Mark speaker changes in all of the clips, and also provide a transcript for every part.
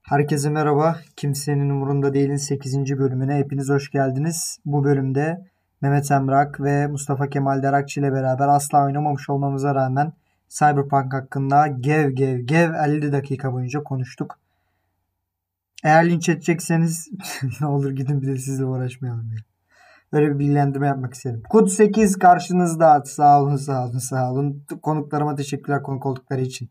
Speaker 1: Herkese merhaba. Kimsenin umurunda değilin 8. bölümüne hepiniz hoş geldiniz. Bu bölümde Mehmet Emrak ve Mustafa Kemal Darakçı ile beraber asla oynamamış olmamıza rağmen Cyberpunk hakkında gev gev gev 50 dakika boyunca konuştuk. Eğer linç edecekseniz ne olur gidin, bir de sizle uğraşmayalım ya. Böyle bir bilgilendirme yapmak istedim. Kod 8 karşınızda. Sağ olun, sağ olun, sağ olun. Konuklarıma teşekkürler konuk oldukları için.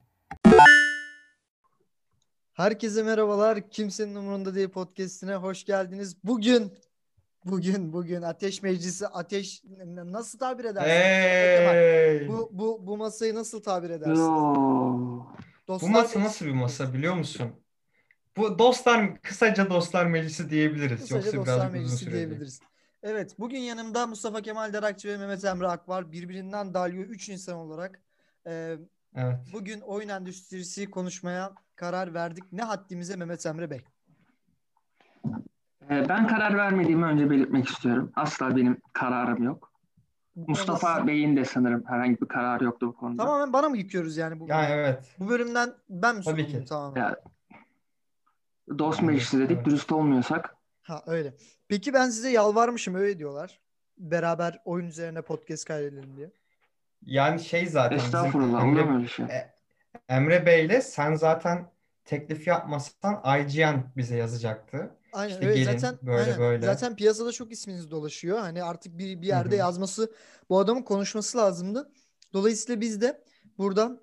Speaker 1: Herkese merhabalar. Kimsenin umurunda değil podcast'ine hoş geldiniz. Bugün Ateş Meclisi, nasıl tabir edersin Mustafa Kemal?
Speaker 2: Hey!
Speaker 1: Bu masayı nasıl tabir edersin?
Speaker 3: Yo.
Speaker 2: Bu
Speaker 1: Dostlar
Speaker 2: masa
Speaker 1: Meclisi
Speaker 2: nasıl bir masa
Speaker 1: diyoruz.
Speaker 2: biliyor musun? Bu dostlar, kısaca dostlar meclisi diyebiliriz.
Speaker 1: Kısaca
Speaker 2: Yoksa
Speaker 1: Dostlar
Speaker 2: birazcık uzun
Speaker 1: Meclisi
Speaker 2: sürecek.
Speaker 1: diyebiliriz. Evet, bugün yanımda Mustafa Kemal Darakçı ve Mehmet Emre Ak var. Birbirinden dalyo 3 insan olarak e,
Speaker 2: Evet.
Speaker 1: bugün oyun endüstrisi konuşmaya karar verdik. Ne haddimize Mehmet Emre Bey?
Speaker 3: Ben karar vermediğimi önce belirtmek istiyorum. Asla benim kararım yok.
Speaker 1: Bu konuda
Speaker 3: Mustafa Bey'in de sanırım herhangi bir kararı yoktu bu konuda.
Speaker 1: tamamen bana mı yıkıyoruz yani bu
Speaker 2: Yani
Speaker 1: bölümü?
Speaker 2: evet.
Speaker 1: Bu bölümden ben mi
Speaker 2: Tabii
Speaker 1: sorumluyum
Speaker 2: ki.
Speaker 1: tamamen?
Speaker 3: Ya, dost
Speaker 2: Bence
Speaker 3: meclisi dedik,
Speaker 2: evet.
Speaker 3: dürüst olmuyorsak.
Speaker 1: Ha, öyle. Peki ben size yalvarmışım, öyle diyorlar. Beraber oyun üzerine podcast kaydedelim diye.
Speaker 2: Yani zaten bizim
Speaker 3: Estağfurullah, olur mu öyle şey?
Speaker 2: Emre Bey'le sen zaten teklif yapmasan IGN bize yazacaktı.
Speaker 1: Aynen
Speaker 2: İşte
Speaker 1: öyle,
Speaker 2: gelin
Speaker 1: zaten
Speaker 2: böyle
Speaker 1: aynen.
Speaker 2: böyle.
Speaker 1: Zaten piyasada çok isminiz dolaşıyor. Hani artık bir
Speaker 2: Hı
Speaker 1: yerde
Speaker 2: hı.
Speaker 1: yazması, bu adamın konuşması lazımdı. Dolayısıyla biz de buradan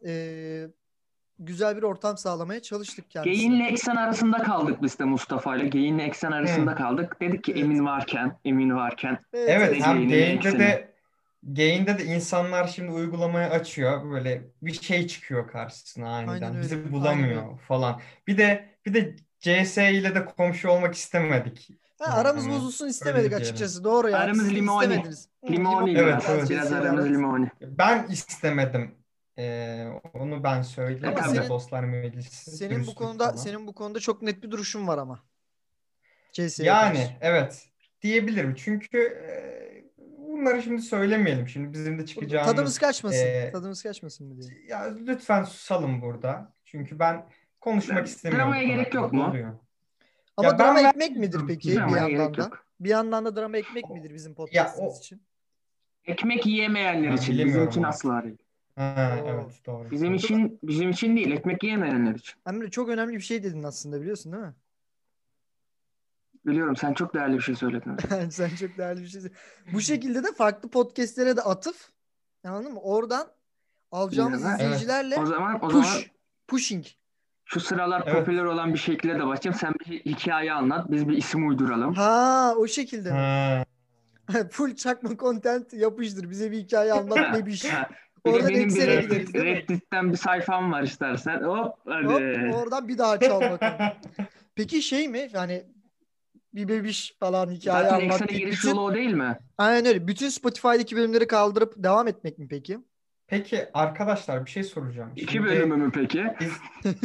Speaker 1: güzel bir ortam sağlamaya çalıştık kendisine.
Speaker 3: Geyinle eksen arasında kaldık biz de Mustafa ile. Geyinle eksen
Speaker 2: Hı.
Speaker 3: arasında kaldık. Dedik ki
Speaker 1: Evet.
Speaker 3: emin varken
Speaker 1: Evet,
Speaker 3: ne
Speaker 2: Evet,
Speaker 1: evet.
Speaker 2: hem
Speaker 3: geyini ne ekseni.
Speaker 2: Gain'de de insanlar şimdi uygulamayı açıyor, böyle bir şey çıkıyor karşısına
Speaker 1: Aynen
Speaker 2: aniden.
Speaker 1: öyle.
Speaker 2: Bizi
Speaker 1: Aynen öyle.
Speaker 2: bulamıyor falan. Bir de CS ile de komşu olmak istemedik.
Speaker 1: Ha, aramız
Speaker 2: Yani
Speaker 1: bozulsun istemedik
Speaker 2: öyle diyelim.
Speaker 1: açıkçası. Doğru ya.
Speaker 3: Aramız
Speaker 1: Siz de
Speaker 3: limoni.
Speaker 1: istemediniz. Limon
Speaker 3: Limoni
Speaker 1: oldu
Speaker 2: Evet,
Speaker 3: biraz.
Speaker 1: biraz
Speaker 2: evet.
Speaker 3: Biraz
Speaker 1: CS ile
Speaker 3: aramız
Speaker 1: aranız.
Speaker 3: limoni.
Speaker 2: Ben istemedim. Onu ben söyleyeyim.
Speaker 1: Ama
Speaker 2: Ben de
Speaker 3: Tabii.
Speaker 2: Dostlar Meclisi dürüstlük falan.
Speaker 1: senin bu konuda çok net bir duruşun var ama CS'ye karşı.
Speaker 2: Yani evet diyebilirim. Çünkü bunları şimdi söylemeyelim. Şimdi bizim de
Speaker 1: Burada tadımız
Speaker 2: çıkacağımız
Speaker 1: kaçmasın. Tadımız kaçmasın mı diyelim.
Speaker 2: ya lütfen susalım burada. Çünkü ben konuşmak istemiyorum bu
Speaker 3: Dramaya
Speaker 2: konu
Speaker 3: gerek yok
Speaker 2: hakkında.
Speaker 3: mu?
Speaker 2: Doluyor.
Speaker 1: Ama
Speaker 2: Ya
Speaker 1: drama
Speaker 2: ben
Speaker 1: ekmek midir
Speaker 2: vermiyorum
Speaker 1: peki bir
Speaker 3: Dramaya
Speaker 2: filmi.
Speaker 3: gerek
Speaker 1: yandan da?
Speaker 3: yok.
Speaker 1: Bir yandan da drama ekmek midir bizim
Speaker 2: Ya
Speaker 1: podcast'imiz
Speaker 2: o
Speaker 1: için?
Speaker 3: Ekmek yiyemeyenler
Speaker 2: ha,
Speaker 3: için, bizim
Speaker 2: bilemiyorum
Speaker 3: için
Speaker 2: artık.
Speaker 3: asla değil.
Speaker 2: Ha,
Speaker 1: Oo.
Speaker 2: evet, doğru
Speaker 3: Bizim
Speaker 2: doğru.
Speaker 1: Çok
Speaker 3: için bizim için değil, ekmek yiyemeyenler için.
Speaker 1: Emre, çok önemli bir şey dedin aslında, biliyorsun değil mi?
Speaker 3: Biliyorum, sen çok değerli bir şey söyledin.
Speaker 1: Sen çok değerli bir şey. Bu şekilde de farklı podcastlere de atıf. Anladın mı? Oradan alacağımız
Speaker 3: Dinleme.
Speaker 2: Evet.
Speaker 3: O
Speaker 1: izleyicilerle
Speaker 3: zaman o zaman
Speaker 1: pushing.
Speaker 3: şu sıralar
Speaker 2: Evet.
Speaker 3: popüler olan bir şekilde de başlayayım. Sen bir hikaye anlat, biz bir isim uyduralım.
Speaker 1: Ha, o şekilde mi?
Speaker 2: Ha.
Speaker 1: Full çakma content yapıştır. Bize bir hikaye anlat bebiş.
Speaker 3: Ha, bir de
Speaker 1: Oradan
Speaker 3: benim bir
Speaker 1: eksene gideriz değil mi?
Speaker 3: Reddit'ten bir sayfam var istersen. Hop
Speaker 1: Hop,
Speaker 3: hadi.
Speaker 1: oradan bir daha çal bakalım. Peki şey mi? Yani bir bebiş falan hikaye
Speaker 3: Zaten
Speaker 1: anlat
Speaker 3: eksene
Speaker 1: deyip
Speaker 3: giriş yolu
Speaker 1: bütün,
Speaker 3: o değil mi?
Speaker 1: aynen öyle. Bütün Spotify'daki bölümleri kaldırıp devam etmek mi peki?
Speaker 2: Peki arkadaşlar, bir şey soracağım.
Speaker 3: İki bölümü
Speaker 2: Şimdi
Speaker 3: mü peki?
Speaker 2: biz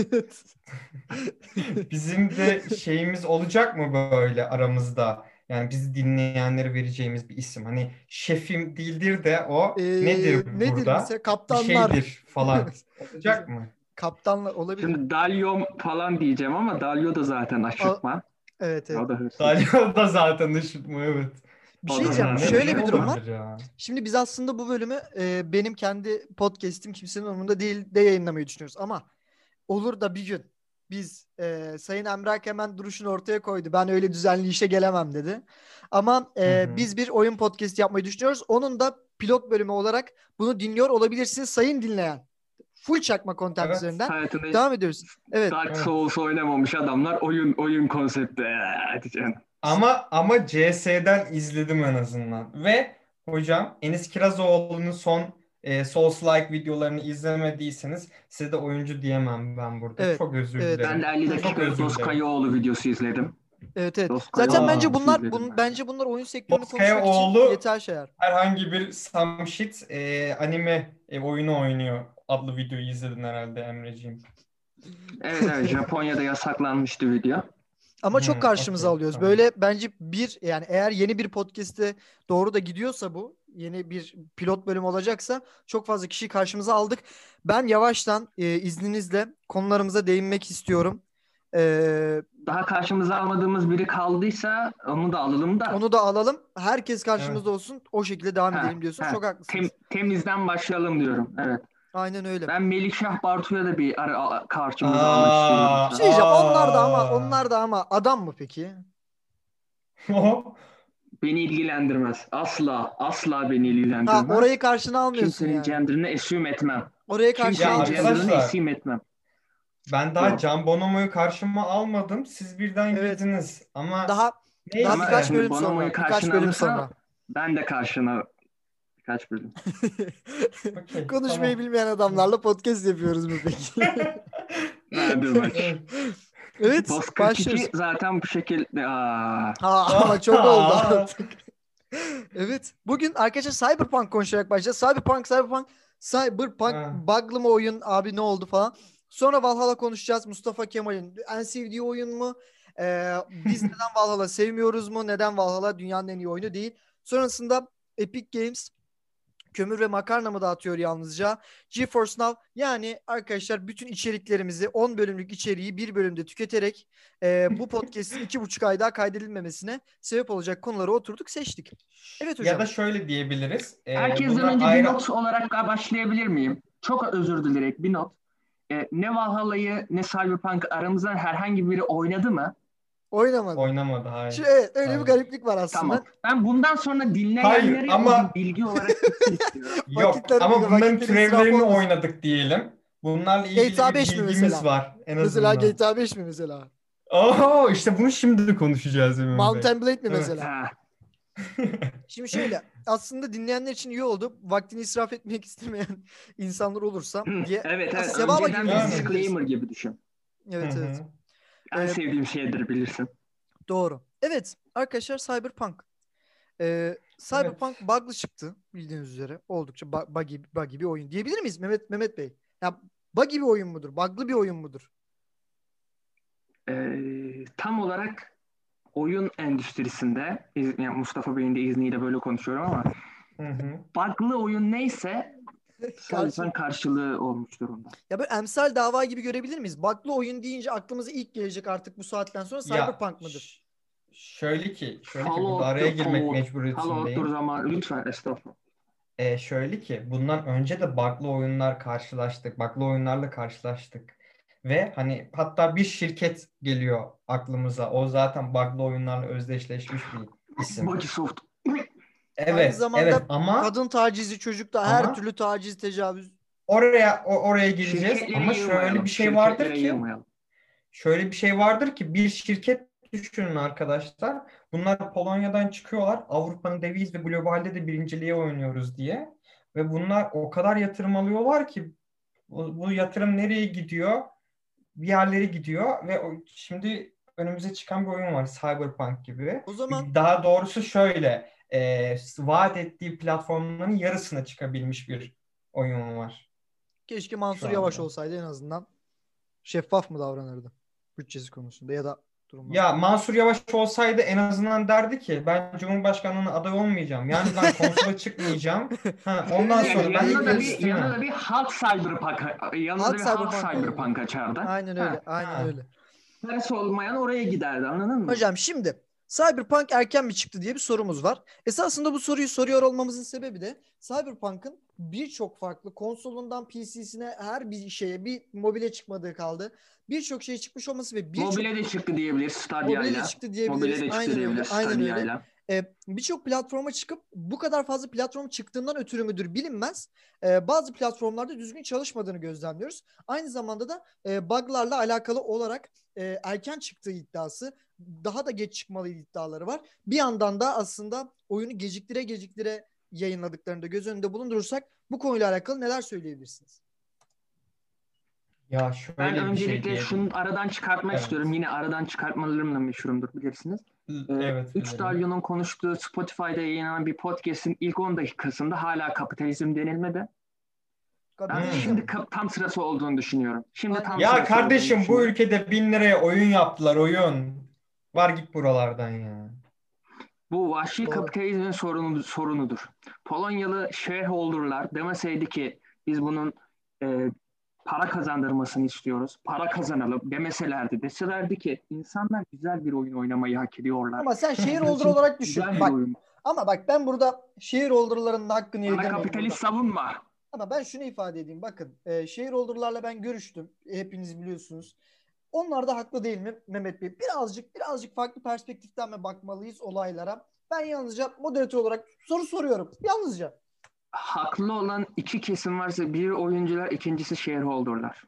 Speaker 2: bizim de şeyimiz olacak mı böyle aramızda? Yani bizi dinleyenlere vereceğimiz bir isim. Hani şefim değildir de o nedir
Speaker 1: Nedir mesela?
Speaker 2: burada? Bir
Speaker 1: Kaptanlar.
Speaker 2: şeydir falan.
Speaker 1: Mesela
Speaker 2: Olacak mı?
Speaker 1: kaptanlar olabilir.
Speaker 3: Şimdi Dalyom falan diyeceğim ama Dalyo da zaten
Speaker 1: A-
Speaker 3: aşırtma.
Speaker 1: evet, evet.
Speaker 3: O da hırsız.
Speaker 2: Dalio da zaten ışıtma, evet.
Speaker 1: Bir
Speaker 3: O
Speaker 1: şey
Speaker 3: da
Speaker 1: diyeceğim.
Speaker 3: zaten
Speaker 1: Şöyle
Speaker 2: Ne
Speaker 1: bir durum
Speaker 3: ışırtma.
Speaker 1: var.
Speaker 2: olabilir ya?
Speaker 1: Şimdi biz aslında bu bölümü benim kendi podcast'im kimsenin umurunda değil de yayınlamayı düşünüyoruz. Ama olur da bir gün biz Sayın Emrah hemen duruşunu ortaya koydu. Ben öyle düzenli işe gelemem dedi. Ama
Speaker 2: Hı hı.
Speaker 1: biz bir oyun podcast yapmayı düşünüyoruz. Onun da pilot bölümü olarak bunu dinliyor olabilirsiniz sayın dinleyen. Full çakma content
Speaker 2: Evet.
Speaker 1: üzerinden
Speaker 3: Hayatında
Speaker 1: devam ediyoruz. Evet.
Speaker 3: Dark
Speaker 2: Evet.
Speaker 3: Souls oynamamış adamlar oyun konsepti. Diyeceğim.
Speaker 2: Ama CS'den izledim en azından. Ve hocam, Enis Kirazoğlu'nun son Souls-like videolarını izlemediyseniz size de oyuncu diyemem ben burada.
Speaker 1: Evet.
Speaker 2: Çok özür
Speaker 1: Evet.
Speaker 3: Ben de
Speaker 2: dilerim.
Speaker 3: 50
Speaker 1: Yani
Speaker 2: Çok
Speaker 3: dakikalık
Speaker 2: özür dilerim.
Speaker 3: Doskayoğlu videosu izledim.
Speaker 1: evet, evet. Zaten
Speaker 3: Doskayoğlu
Speaker 1: bence
Speaker 2: Aa,
Speaker 3: videosu
Speaker 1: bunlar
Speaker 3: izledim ben de.
Speaker 1: bence bunlar oyun sektörünü konuşmak için
Speaker 2: Bozkayaoğlu
Speaker 1: yeter şeyler.
Speaker 2: herhangi bir some shit anime oyunu oynuyor adlı videoyu izledin herhalde Emreciğim.
Speaker 3: Evet, evet, Japonya'da yasaklanmıştı video.
Speaker 1: Ama çok karşımıza
Speaker 2: Okey,
Speaker 1: alıyoruz.
Speaker 2: tamam.
Speaker 1: Böyle bence yani eğer yeni bir podcast'e doğru da gidiyorsa, bu yeni bir pilot bölüm olacaksa çok fazla kişiyi karşımıza aldık. Ben yavaştan izninizle konularımıza değinmek istiyorum.
Speaker 3: Daha karşımıza almadığımız biri kaldıysa onu da alalım da.
Speaker 1: Onu da alalım. Herkes karşımızda
Speaker 2: Evet.
Speaker 1: olsun. O şekilde devam
Speaker 3: Ha,
Speaker 1: edelim diyorsun.
Speaker 3: ha.
Speaker 1: Çok haklısınız.
Speaker 3: Temizden başlayalım diyorum. Evet.
Speaker 1: Aynen öyle.
Speaker 3: Ben Melikşah Bartu'ya da bir karşımıza almak istiyorum.
Speaker 1: Bir şey diyeceğim. Onlar da ama adam mı peki?
Speaker 3: Beni ilgilendirmez. Asla beni
Speaker 1: Ha,
Speaker 3: ilgilendirmez.
Speaker 1: orayı karşına almıyorsun
Speaker 3: Kimsenin
Speaker 1: yani.
Speaker 3: gender'ını assume etmem.
Speaker 1: Oraya karşına
Speaker 3: Kimsenin
Speaker 2: Ya
Speaker 1: almıyorsun.
Speaker 3: gender'ını
Speaker 2: arkadaşlar,
Speaker 3: assume etmem.
Speaker 2: ben daha
Speaker 3: Yok.
Speaker 2: Can Bonomo'yu karşıma almadım. Siz birden
Speaker 1: Evet.
Speaker 2: girdiniz. Ama
Speaker 1: Daha
Speaker 2: neyse.
Speaker 3: Ama
Speaker 1: birkaç
Speaker 3: şimdi
Speaker 1: bölüm
Speaker 3: Bonomo'yu
Speaker 1: sonra. Birkaç
Speaker 3: karşına
Speaker 1: bölüm
Speaker 3: alırsan
Speaker 1: sonra.
Speaker 3: ben de karşına birkaç bölüm.
Speaker 2: Okey,
Speaker 1: Konuşmayı
Speaker 2: tamam.
Speaker 1: bilmeyen adamlarla podcast yapıyoruz mu peki?
Speaker 3: Hadi bak.
Speaker 2: Evet.
Speaker 1: Evet,
Speaker 3: Boss 42
Speaker 1: başlıyoruz.
Speaker 3: zaten bu şekilde.
Speaker 1: Ha, ama çok oldu artık. Evet. Bugün arkadaşlar Cyberpunk konuşarak başlayacağız. Cyberpunk
Speaker 2: Ha.
Speaker 1: bug'lı mı oyun abi, ne oldu falan. Sonra Valhalla konuşacağız. Mustafa Kemal'in en sevdiği oyun mu? Biz neden Valhalla sevmiyoruz mu? Neden Valhalla dünyanın en iyi oyunu değil? Sonrasında Epic Games kömür ve makarna mı dağıtıyor yalnızca? GeForce Now, yani arkadaşlar bütün içeriklerimizi 10 bölümlük içeriği bir bölümde tüketerek bu podcast'in 2,5 ay daha kaydedilmemesine sebep olacak konuları oturduk, seçtik. Evet
Speaker 2: Ya
Speaker 1: hocam.
Speaker 2: da şöyle diyebiliriz.
Speaker 3: Herkesten
Speaker 2: Bunlar
Speaker 3: önce bir
Speaker 2: ayrı.
Speaker 3: not olarak başlayabilir miyim? Çok özür dileyerek bir not. Ne Valhalla'yı ne Cyberpunk aramızdan herhangi biri oynadı mı?
Speaker 1: Oynamadı.
Speaker 2: Oynamadı, hayır.
Speaker 1: Evet, öyle
Speaker 2: Hayır.
Speaker 1: bir gariplik var aslında.
Speaker 3: Tamam. Ben bundan sonra
Speaker 2: Hayır
Speaker 3: dinleyenlere
Speaker 2: ama
Speaker 3: bir bilgi olarak gitsin istiyorum.
Speaker 2: yok
Speaker 1: Vakitler-
Speaker 2: ama bunların
Speaker 1: vakitlerin israfı
Speaker 2: türevlerini
Speaker 1: olmasın.
Speaker 2: oynadık diyelim. Bunlarla ilgili
Speaker 1: GTA
Speaker 2: bir
Speaker 1: 5 mi
Speaker 2: bilgimiz
Speaker 1: mesela?
Speaker 2: var en
Speaker 1: Mesela
Speaker 2: azından.
Speaker 1: GTA 5 mi mesela?
Speaker 2: İşte bunu şimdi konuşacağız Emin Bey.
Speaker 1: Mountain Blade mi
Speaker 2: Evet.
Speaker 1: mesela?
Speaker 3: Ha,
Speaker 1: Şimdi şöyle, aslında dinleyenler için iyi oldu. Vaktini israf etmek istemeyen insanlar olursa diye.
Speaker 3: evet.
Speaker 1: Sevaba
Speaker 3: Önceden
Speaker 1: gibi
Speaker 3: bir
Speaker 2: Yani.
Speaker 1: diyebiliriz.
Speaker 3: disclaimer gibi düşün.
Speaker 1: Evet,
Speaker 2: Hı
Speaker 1: evet.
Speaker 2: hı.
Speaker 3: En
Speaker 1: Ee,
Speaker 3: sevdiğim şeydir bilirsin.
Speaker 1: Doğru. Evet arkadaşlar, Cyberpunk. Cyberpunk
Speaker 2: Evet.
Speaker 1: bug'lı çıktı bildiğiniz üzere. Oldukça buggy bir oyun diyebilir miyiz Mehmet Bey? Ya buggy bir oyun mudur? Bug'lı bir oyun mudur?
Speaker 3: Tam olarak oyun endüstrisinde, yani Mustafa Bey'in de izniyle böyle konuşuyorum ama
Speaker 2: Hı hı.
Speaker 3: bug'lı oyun neyse
Speaker 1: Karşı.
Speaker 3: Cyberpunk karşılığı olmuş durumda.
Speaker 1: Ya böyle emsal dava gibi görebilir miyiz? Bug'lı oyun deyince aklımıza ilk gelecek artık bu saatten sonra
Speaker 2: Ya
Speaker 1: Cyberpunk mıdır?
Speaker 2: şöyle ki burada
Speaker 3: Fallout,
Speaker 2: araya girmek
Speaker 3: Fallout'tur
Speaker 2: mecburiyetindeyim.
Speaker 3: zaman lütfen estağfurullah.
Speaker 2: Şöyle ki bundan önce de bug'lı oyunlarla karşılaştık. Ve hani hatta bir şirket geliyor aklımıza. O zaten bug'lı oyunlarla özdeşleşmiş bir isim.
Speaker 3: Microsoft.
Speaker 1: Aynı
Speaker 2: Evet,
Speaker 1: zamanda
Speaker 2: ama
Speaker 1: kadın tacizi, çocukta her
Speaker 2: ama
Speaker 1: türlü taciz, tecavüz.
Speaker 2: oraya gireceğiz.
Speaker 3: Şirketlere
Speaker 2: Ama
Speaker 3: yığmayalım. Şirketlere yığmayalım.
Speaker 2: şöyle bir şey vardır ki bir şirket düşünün arkadaşlar. Bunlar Polonya'dan çıkıyorlar. Avrupa'nın deviz ve globalde de birinciliğe oynuyoruz diye. Ve bunlar o kadar yatırım alıyorlar ki bu yatırım nereye gidiyor? Bir yerlere gidiyor ve şimdi önümüze çıkan bir oyun var Cyberpunk gibi.
Speaker 1: O zaman
Speaker 2: Daha doğrusu şöyle vaat ettiği platformların yarısına çıkabilmiş bir oyun var
Speaker 1: keşke Mansur
Speaker 2: şu
Speaker 1: Yavaş
Speaker 2: anda.
Speaker 1: olsaydı, en azından şeffaf mı davranırdı bütçesi konusunda ya da durumlar.
Speaker 2: Ya Mansur Yavaş olsaydı en azından derdi ki ben Cumhurbaşkanlığına aday olmayacağım. Yani ben konsola çıkmayacağım. Ondan
Speaker 1: Evet,
Speaker 2: sonra ben
Speaker 3: yanına da
Speaker 2: ilgili
Speaker 3: bir
Speaker 2: sisteme.
Speaker 3: halk Cyberpunk
Speaker 1: Halk
Speaker 3: Cyberpunk açardı.
Speaker 1: Aynen öyle. Aynen
Speaker 2: Ha.
Speaker 1: öyle.
Speaker 3: Parası olmayan oraya giderdi, anladın mı?
Speaker 1: Hocam şimdi Cyberpunk erken mi çıktı diye bir sorumuz var. Esasında bu soruyu soruyor olmamızın sebebi de Cyberpunk'ın birçok farklı konsolundan PC'sine, her bir şeye, bir mobile çıkmadığı kaldı. Birçok şey çıkmış olması ve birçok
Speaker 3: Mobile de çıktı diyebiliriz
Speaker 1: mobile de
Speaker 3: Stadia'yla.
Speaker 1: çıktı
Speaker 3: Mobile
Speaker 1: diyebiliriz.
Speaker 3: de çıktı
Speaker 1: Aynen öyle.
Speaker 3: diyebiliriz
Speaker 1: Aynen öyle.
Speaker 3: Stadia'yla.
Speaker 1: Birçok platforma çıkıp bu kadar fazla platform çıktığından ötürü müdür bilinmez. Bazı platformlarda düzgün çalışmadığını gözlemliyoruz. Aynı zamanda da bug'larla alakalı olarak erken çıktığı iddiası, daha da geç çıkmalı iddiaları var. Bir yandan da aslında oyunu geciktire yayınladıklarını da göz önünde bulundurursak bu konuyla alakalı neler söyleyebilirsiniz?
Speaker 2: Ya
Speaker 3: Ben
Speaker 2: şöyle bir şey
Speaker 3: öncelikle
Speaker 2: diyelim.
Speaker 3: şunu aradan çıkartmak
Speaker 2: Evet.
Speaker 3: istiyorum. Yine aradan çıkartmalarımla meşhurumdur, bilirsiniz.
Speaker 2: Evet,
Speaker 3: 3
Speaker 2: bilirim.
Speaker 3: Dalyo'nun konuştuğu Spotify'da yayınlanan bir podcast'in ilk 10 dakikasında hala kapitalizm denilmedi. Ben şimdi tam sırası olduğunu düşünüyorum. Şimdi tam
Speaker 2: Ya
Speaker 3: sırası
Speaker 2: kardeşim
Speaker 3: olduğunu
Speaker 2: bu
Speaker 3: düşünüyorum.
Speaker 2: ülkede 1000 liraya oyun yaptılar, oyun. Var git buralardan ya.
Speaker 3: Bu vahşi
Speaker 1: Doğru.
Speaker 3: kapitalizmin sorunudur. Polonyalı shareholder'lar demeseydi ki biz bunun para kazandırmasını istiyoruz. Para kazanalım deselerdi ki insanlar güzel bir oyun oynamayı hak ediyorlar.
Speaker 1: Ama sen
Speaker 3: Bizim
Speaker 1: shareholder
Speaker 3: için
Speaker 1: olarak düşün.
Speaker 3: güzel bir
Speaker 1: Bak,
Speaker 3: oyun.
Speaker 1: ama bak ben burada shareholder'ların da hakkını
Speaker 3: Bana
Speaker 1: yedirmeyeyim
Speaker 3: kapitalist
Speaker 1: burada.
Speaker 3: savunma.
Speaker 1: Ama ben şunu ifade edeyim. Bakın shareholder'larla ben görüştüm. Hepiniz biliyorsunuz. Onlar da haklı değil mi Mehmet Bey? Birazcık farklı perspektiften mi bakmalıyız olaylara? Ben yalnızca moderatör olarak soru soruyorum. Yalnızca.
Speaker 3: Haklı olan iki kesim varsa biri oyuncular, ikincisi shareholder'lar.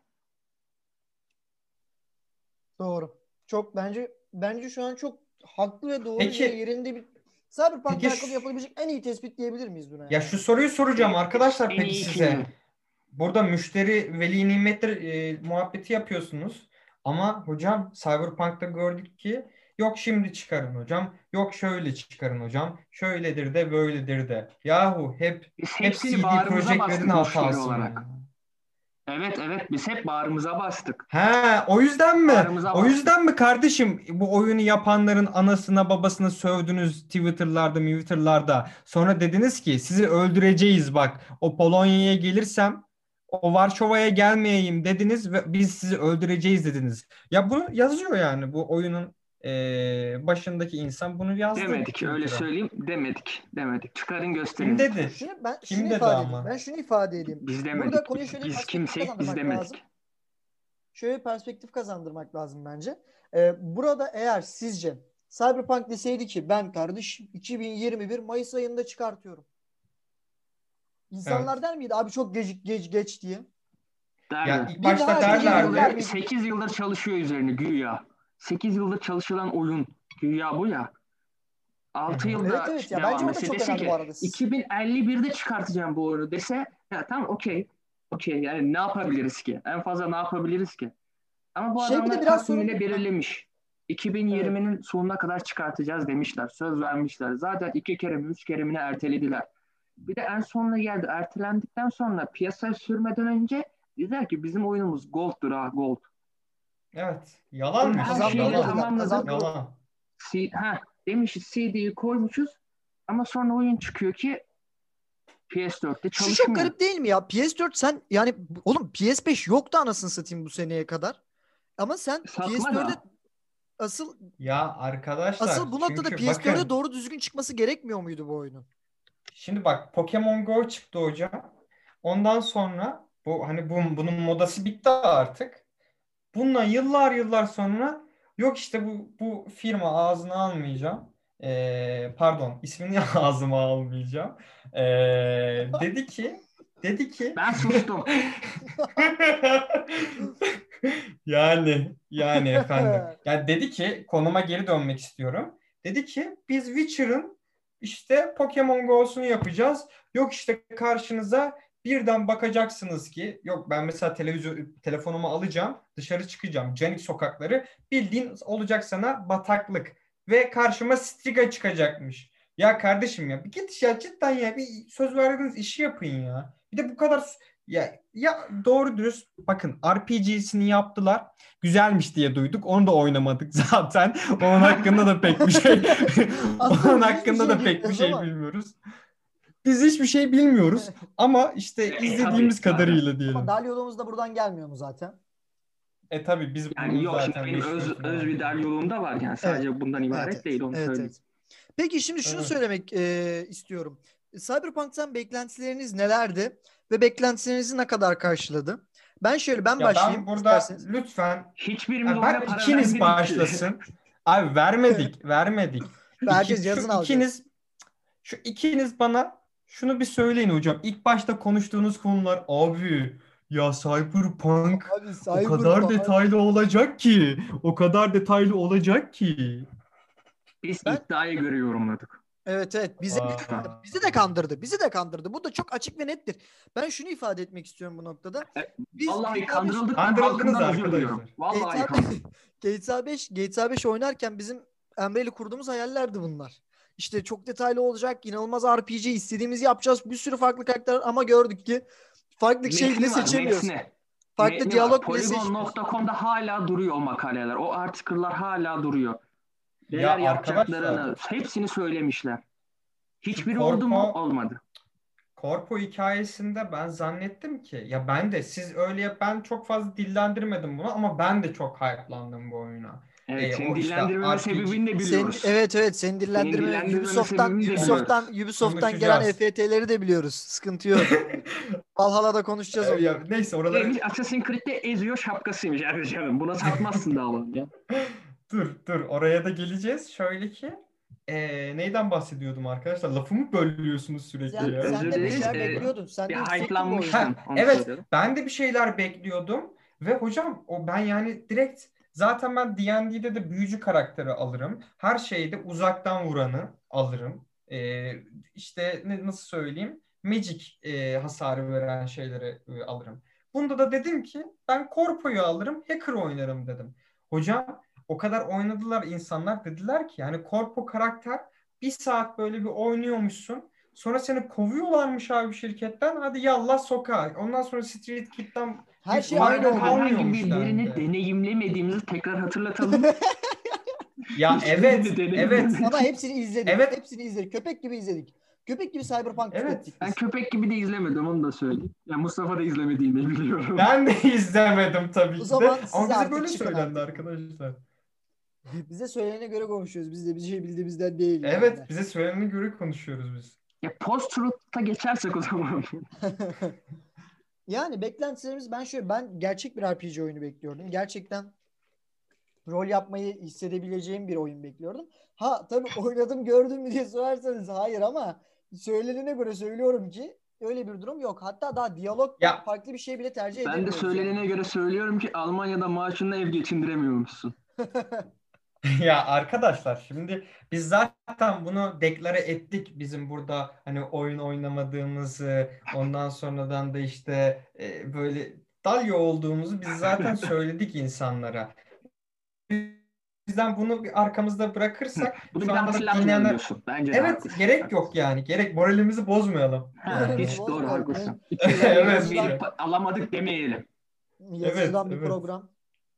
Speaker 1: Doğru. Çok bence şu an çok haklı ve doğru
Speaker 2: Peki.
Speaker 1: ve yerinde bir Cyberpunk'la
Speaker 2: Peki
Speaker 1: alakalı yapılabilecek en iyi tespit diyebilir miyiz buna?
Speaker 2: Ya şu soruyu soracağım arkadaşlar
Speaker 3: En
Speaker 2: peki
Speaker 3: iyi
Speaker 2: size.
Speaker 3: film.
Speaker 2: Burada müşteri veli nimetler muhabbeti yapıyorsunuz. Ama hocam Cyberpunk'ta gördük ki yok şimdi çıkarın hocam. Yok şöyle çıkarın hocam. Şöyledir de böyledir de. Yahu hep
Speaker 3: Biz
Speaker 2: hep
Speaker 3: hepsini
Speaker 2: CD
Speaker 3: bağrımıza
Speaker 2: Projekt'lerin
Speaker 3: bastık müşteri
Speaker 2: hatası mı
Speaker 3: olarak.
Speaker 2: ya?
Speaker 3: Evet biz hep bağrımıza bastık.
Speaker 2: He, o yüzden mi?
Speaker 3: Bağrımıza
Speaker 2: O
Speaker 3: bastık.
Speaker 2: yüzden mi kardeşim bu oyunu yapanların anasına babasına sövdünüz Twitter'larda. Sonra dediniz ki sizi öldüreceğiz bak. O Polonya'ya gelirsem o Varşova'ya gelmeyeyim dediniz ve biz sizi öldüreceğiz dediniz. Ya bunu yazıyor yani bu oyunun başındaki insan bunu yazdı.
Speaker 3: Demedik öyle
Speaker 2: Twitter'a.
Speaker 3: söyleyeyim demedik. Çıkarın
Speaker 2: Kim
Speaker 3: gösterin.
Speaker 2: dedi? Kim dedi ama?
Speaker 1: Ben şunu ifade edeyim.
Speaker 3: Biz
Speaker 1: Burada
Speaker 3: demedik.
Speaker 1: konuya şöyle
Speaker 3: Biz
Speaker 1: perspektif
Speaker 3: kimsek biz
Speaker 1: kazandırmak
Speaker 3: demedik.
Speaker 1: lazım. Şöyle perspektif kazandırmak lazım bence. Burada eğer sizce Cyberpunk deseydi ki ben kardeşim 2021 Mayıs ayında çıkartıyorum. İnsanlar der miydi abi çok geç diye?
Speaker 3: Derdi.
Speaker 2: Ya ilk
Speaker 1: Bir
Speaker 2: başta
Speaker 1: daha
Speaker 2: derlerdi.
Speaker 3: 8 yıldır çalışıyor üzerine güya. 8 yıldır çalışılan oyun güya bu ya. 6 yılda
Speaker 1: Evet ya bence
Speaker 3: devam
Speaker 1: o da
Speaker 3: etse
Speaker 1: çok
Speaker 3: dese
Speaker 1: önemli
Speaker 3: ki
Speaker 1: bu arada.
Speaker 3: 2051'de çıkartacağım bu oyunu dese ya tamam okey yani ne yapabiliriz ki? En fazla ne yapabiliriz ki? Ama bu
Speaker 1: Bir de
Speaker 3: adamlar
Speaker 1: biraz
Speaker 3: takvimini belirlemiş. 2020'nin sonuna kadar çıkartacağız demişler. Söz vermişler. Zaten 2 kere mi 3 kere mi ne ertelediler. Bir de en sonuna geldi. Ertelendikten sonra piyasaya sürmeden önce dediler ki bizim oyunumuz Gold'dur ha Gold.
Speaker 2: Evet. Yalanmış.
Speaker 3: Her şeyi
Speaker 2: Yalan.
Speaker 3: tamamladık.
Speaker 2: Yalan.
Speaker 3: Demişiz CD'yi koymuşuz ama sonra oyun çıkıyor ki PS4'te
Speaker 1: Şu
Speaker 3: çalışmıyor.
Speaker 1: çok garip değil mi ya? PS4 sen yani oğlum PS5 yoktu anasını satayım bu seneye kadar. Ama sen
Speaker 3: Satma
Speaker 1: PS4'e
Speaker 3: da.
Speaker 2: Ya arkadaşlar
Speaker 1: asıl bu noktada
Speaker 2: çünkü
Speaker 1: PS4'e
Speaker 2: bakın
Speaker 1: doğru düzgün çıkması gerekmiyor muydu bu oyunun?
Speaker 2: şimdi bak Pokemon Go çıktı hocam. Ondan sonra bunun modası bitti artık. Bununla yıllar sonra yok işte bu firma ağzına almayacağım. Pardon ismini ağzıma almayacağım. Dedi ki
Speaker 3: Ben sustum.
Speaker 2: yani efendim. Yani dedi ki konuma geri dönmek istiyorum. Dedi ki biz Witcher'ın işte Pokemon Go'sunu yapacağız. Yok işte karşınıza birden bakacaksınız ki yok ben mesela telefonumu alacağım dışarı çıkacağım Canik sokakları bildiğin olacak sana bataklık ve karşıma Striga çıkacakmış. Ya kardeşim ya bir git ya cidden ya bir söz verdiğiniz işi yapın ya. Bir de bu kadar ya doğru dürüst bakın RPG'sini yaptılar. Güzelmiş diye duyduk. Onu da oynamadık zaten. Onun hakkında da pek bir şey onun hakkında da pek bir şey bilmiyoruz. Biz hiçbir şey bilmiyoruz ama işte izlediğimiz kadarıyla diyelim.
Speaker 1: Ama Dalyolumuz da buradan gelmiyor mu zaten?
Speaker 2: Tabii biz
Speaker 3: Yani
Speaker 2: bunu
Speaker 3: yok
Speaker 2: zaten
Speaker 3: benim öz bir der yolum da var yani sadece bundan ibaret değil onu söyleyeyim.
Speaker 1: Evet. Peki şimdi şunu söylemek istiyorum. Cyberpunk'tan beklentileriniz nelerdi ve beklentilerinizi ne kadar karşıladı? Ben başlayayım.
Speaker 2: Ben burada
Speaker 1: isterseniz.
Speaker 2: lütfen
Speaker 3: hiçbir
Speaker 2: ikiniz başlasın. Abi vermedik.
Speaker 1: Herkes yazın alacak.
Speaker 2: Şu ikiniz bana şunu bir söyleyin hocam. İlk başta konuştuğunuz konular abi ya Cyberpunk o kadar detaylı olacak ki.
Speaker 3: Biz iddiaya göre yorumladık.
Speaker 1: Evet. Bizi de kandırdı. Bu da çok açık ve nettir. Ben şunu ifade etmek istiyorum bu noktada.
Speaker 3: Vallahi kandırıldık.
Speaker 2: Kandırıldınız arkadaşlar.
Speaker 3: Vallahi kandırıldık.
Speaker 1: GTA 5 oynarken bizim Emre ile kurduğumuz hayallerdi bunlar. İşte çok detaylı olacak, inanılmaz RPG, istediğimizi yapacağız. Bir sürü farklı karakter ama gördük ki farklı şey bile seçemiyoruz. Farklı diyalog bile seçemiyoruz.
Speaker 3: Polygon.com'da hala duruyor o makaleler. O article'lar hala duruyor. Neler yapacaklarını hepsini söylemişler. Hiçbiri oldu mu? Olmadı.
Speaker 2: Corpo hikayesinde ben zannettim ki ya ben de siz öyle ben çok fazla dillendirmedim bunu ama ben de çok hype'landım bu oyuna.
Speaker 3: Evet, senin
Speaker 2: O işte
Speaker 3: dillendirmeme
Speaker 2: RPG.
Speaker 3: sebebini de biliyoruz.
Speaker 1: Evet, senin
Speaker 3: Senin
Speaker 1: dillendirme
Speaker 3: dillendirmeme sebebini de biliyoruz.
Speaker 1: Ubisoft'tan gelen
Speaker 2: Konuşacağız.
Speaker 1: EFT'leri de biliyoruz. Sıkıntı yok. Valhalla'da konuşacağız onu.
Speaker 2: Ya, neyse oraları
Speaker 3: Neymiş? Assassin's Creed'de Ezio şapkasıymış abi canım. Buna satmazsın da oğlum ya.
Speaker 2: dur oraya da geleceğiz. Şöyle ki neyden bahsediyordum arkadaşlar? Lafımı bölüyorsunuz sürekli
Speaker 1: Sen,
Speaker 2: ya.
Speaker 1: sen
Speaker 3: Özür
Speaker 1: de bir
Speaker 3: dileriz.
Speaker 1: şeyler bekliyordun. Sen
Speaker 3: Bir
Speaker 1: de yüksektin bu oyunda.
Speaker 3: hype'lanmıştın. Onu
Speaker 2: Evet,
Speaker 3: söylüyorum.
Speaker 2: ben de bir şeyler bekliyordum ve hocam ben yani direkt zaten ben D&D'de de büyücü karakteri alırım. Her şeyde uzaktan vuranı alırım. İşte nasıl söyleyeyim? Magic hasarı veren şeyleri alırım. Bunda da dedim ki ben Corpo'yu alırım, Hacker oynarım dedim. Hocam o kadar oynadılar insanlar dediler ki yani Corpo karakter bir saat böyle bir oynuyormuşsun. Sonra seni kovuyorlarmış abi şirketten. Hadi yallah sokağa. Ondan sonra Street Kid'den
Speaker 1: Her
Speaker 2: bir
Speaker 1: şey aynı
Speaker 2: farkı
Speaker 1: oluyor.
Speaker 3: Herhangi
Speaker 2: kalmıyormuş
Speaker 3: birini
Speaker 2: dendi.
Speaker 3: deneyimlemediğimizi tekrar hatırlatalım.
Speaker 2: Ya evet,
Speaker 3: Hiçbirini
Speaker 2: evet,
Speaker 3: deneyimlemedik.
Speaker 1: Ama hepsini izledik.
Speaker 2: evet,
Speaker 1: Hepsini izledik. Köpek gibi izledik. Köpek gibi Cyberpunk
Speaker 2: evet.
Speaker 1: tükettik
Speaker 3: Ben
Speaker 1: biz.
Speaker 3: köpek gibi de izlemedim, onu da söyleyeyim. Ya Mustafa da izlemediğini biliyorum.
Speaker 2: Ben de izlemedim tabii
Speaker 1: O
Speaker 2: ki
Speaker 1: zaman
Speaker 2: de.
Speaker 1: siz
Speaker 2: Ama bize
Speaker 1: artık
Speaker 2: böyle
Speaker 1: çıkın
Speaker 2: söylendi
Speaker 1: artık.
Speaker 2: arkadaşlar.
Speaker 1: Bize söylenene göre konuşuyoruz. Biz de bir şey bildiğimizden değil yani.
Speaker 2: Evet, bize söylenene göre konuşuyoruz biz.
Speaker 3: Ya post-truth'a geçersek o zaman.
Speaker 1: Yani beklentilerimiz ben gerçek bir RPG oyunu bekliyordum. Gerçekten rol yapmayı hissedebileceğim bir oyun bekliyordum. Ha tabii oynadım gördüm mü diye sorarsanız hayır ama söylenene göre söylüyorum ki öyle bir durum yok. Hatta daha diyalogdan
Speaker 2: Ya
Speaker 1: farklı bir şey bile tercih
Speaker 3: Ben de
Speaker 1: edemiyoruz
Speaker 3: söylenene
Speaker 1: yani.
Speaker 3: göre söylüyorum ki Almanya'da maaşınla ev geçindiremiyormuşsun.
Speaker 2: ya arkadaşlar şimdi biz zaten bunu deklare ettik bizim burada hani oyun oynamadığımızı ondan sonradan da işte böyle dalya olduğumuzu biz zaten söyledik insanlara. Bizden bunu bir arkamızda bırakırsak
Speaker 3: Bunu
Speaker 2: şu
Speaker 3: bir daha
Speaker 2: anda
Speaker 3: hatırlatmayalım
Speaker 2: dinleyenler
Speaker 3: diyorsun. Bence de
Speaker 2: evet
Speaker 3: haklısın.
Speaker 2: gerek yok yani gerek moralimizi bozmayalım.
Speaker 3: Ha,
Speaker 1: Moralimizi
Speaker 3: hiç doğru,
Speaker 1: bozmayalım.
Speaker 3: haklısın.
Speaker 1: Evet,
Speaker 2: Evet
Speaker 1: yazıdan,
Speaker 3: Alamadık demeyelim.
Speaker 1: yazıdan bir
Speaker 2: evet.
Speaker 1: program.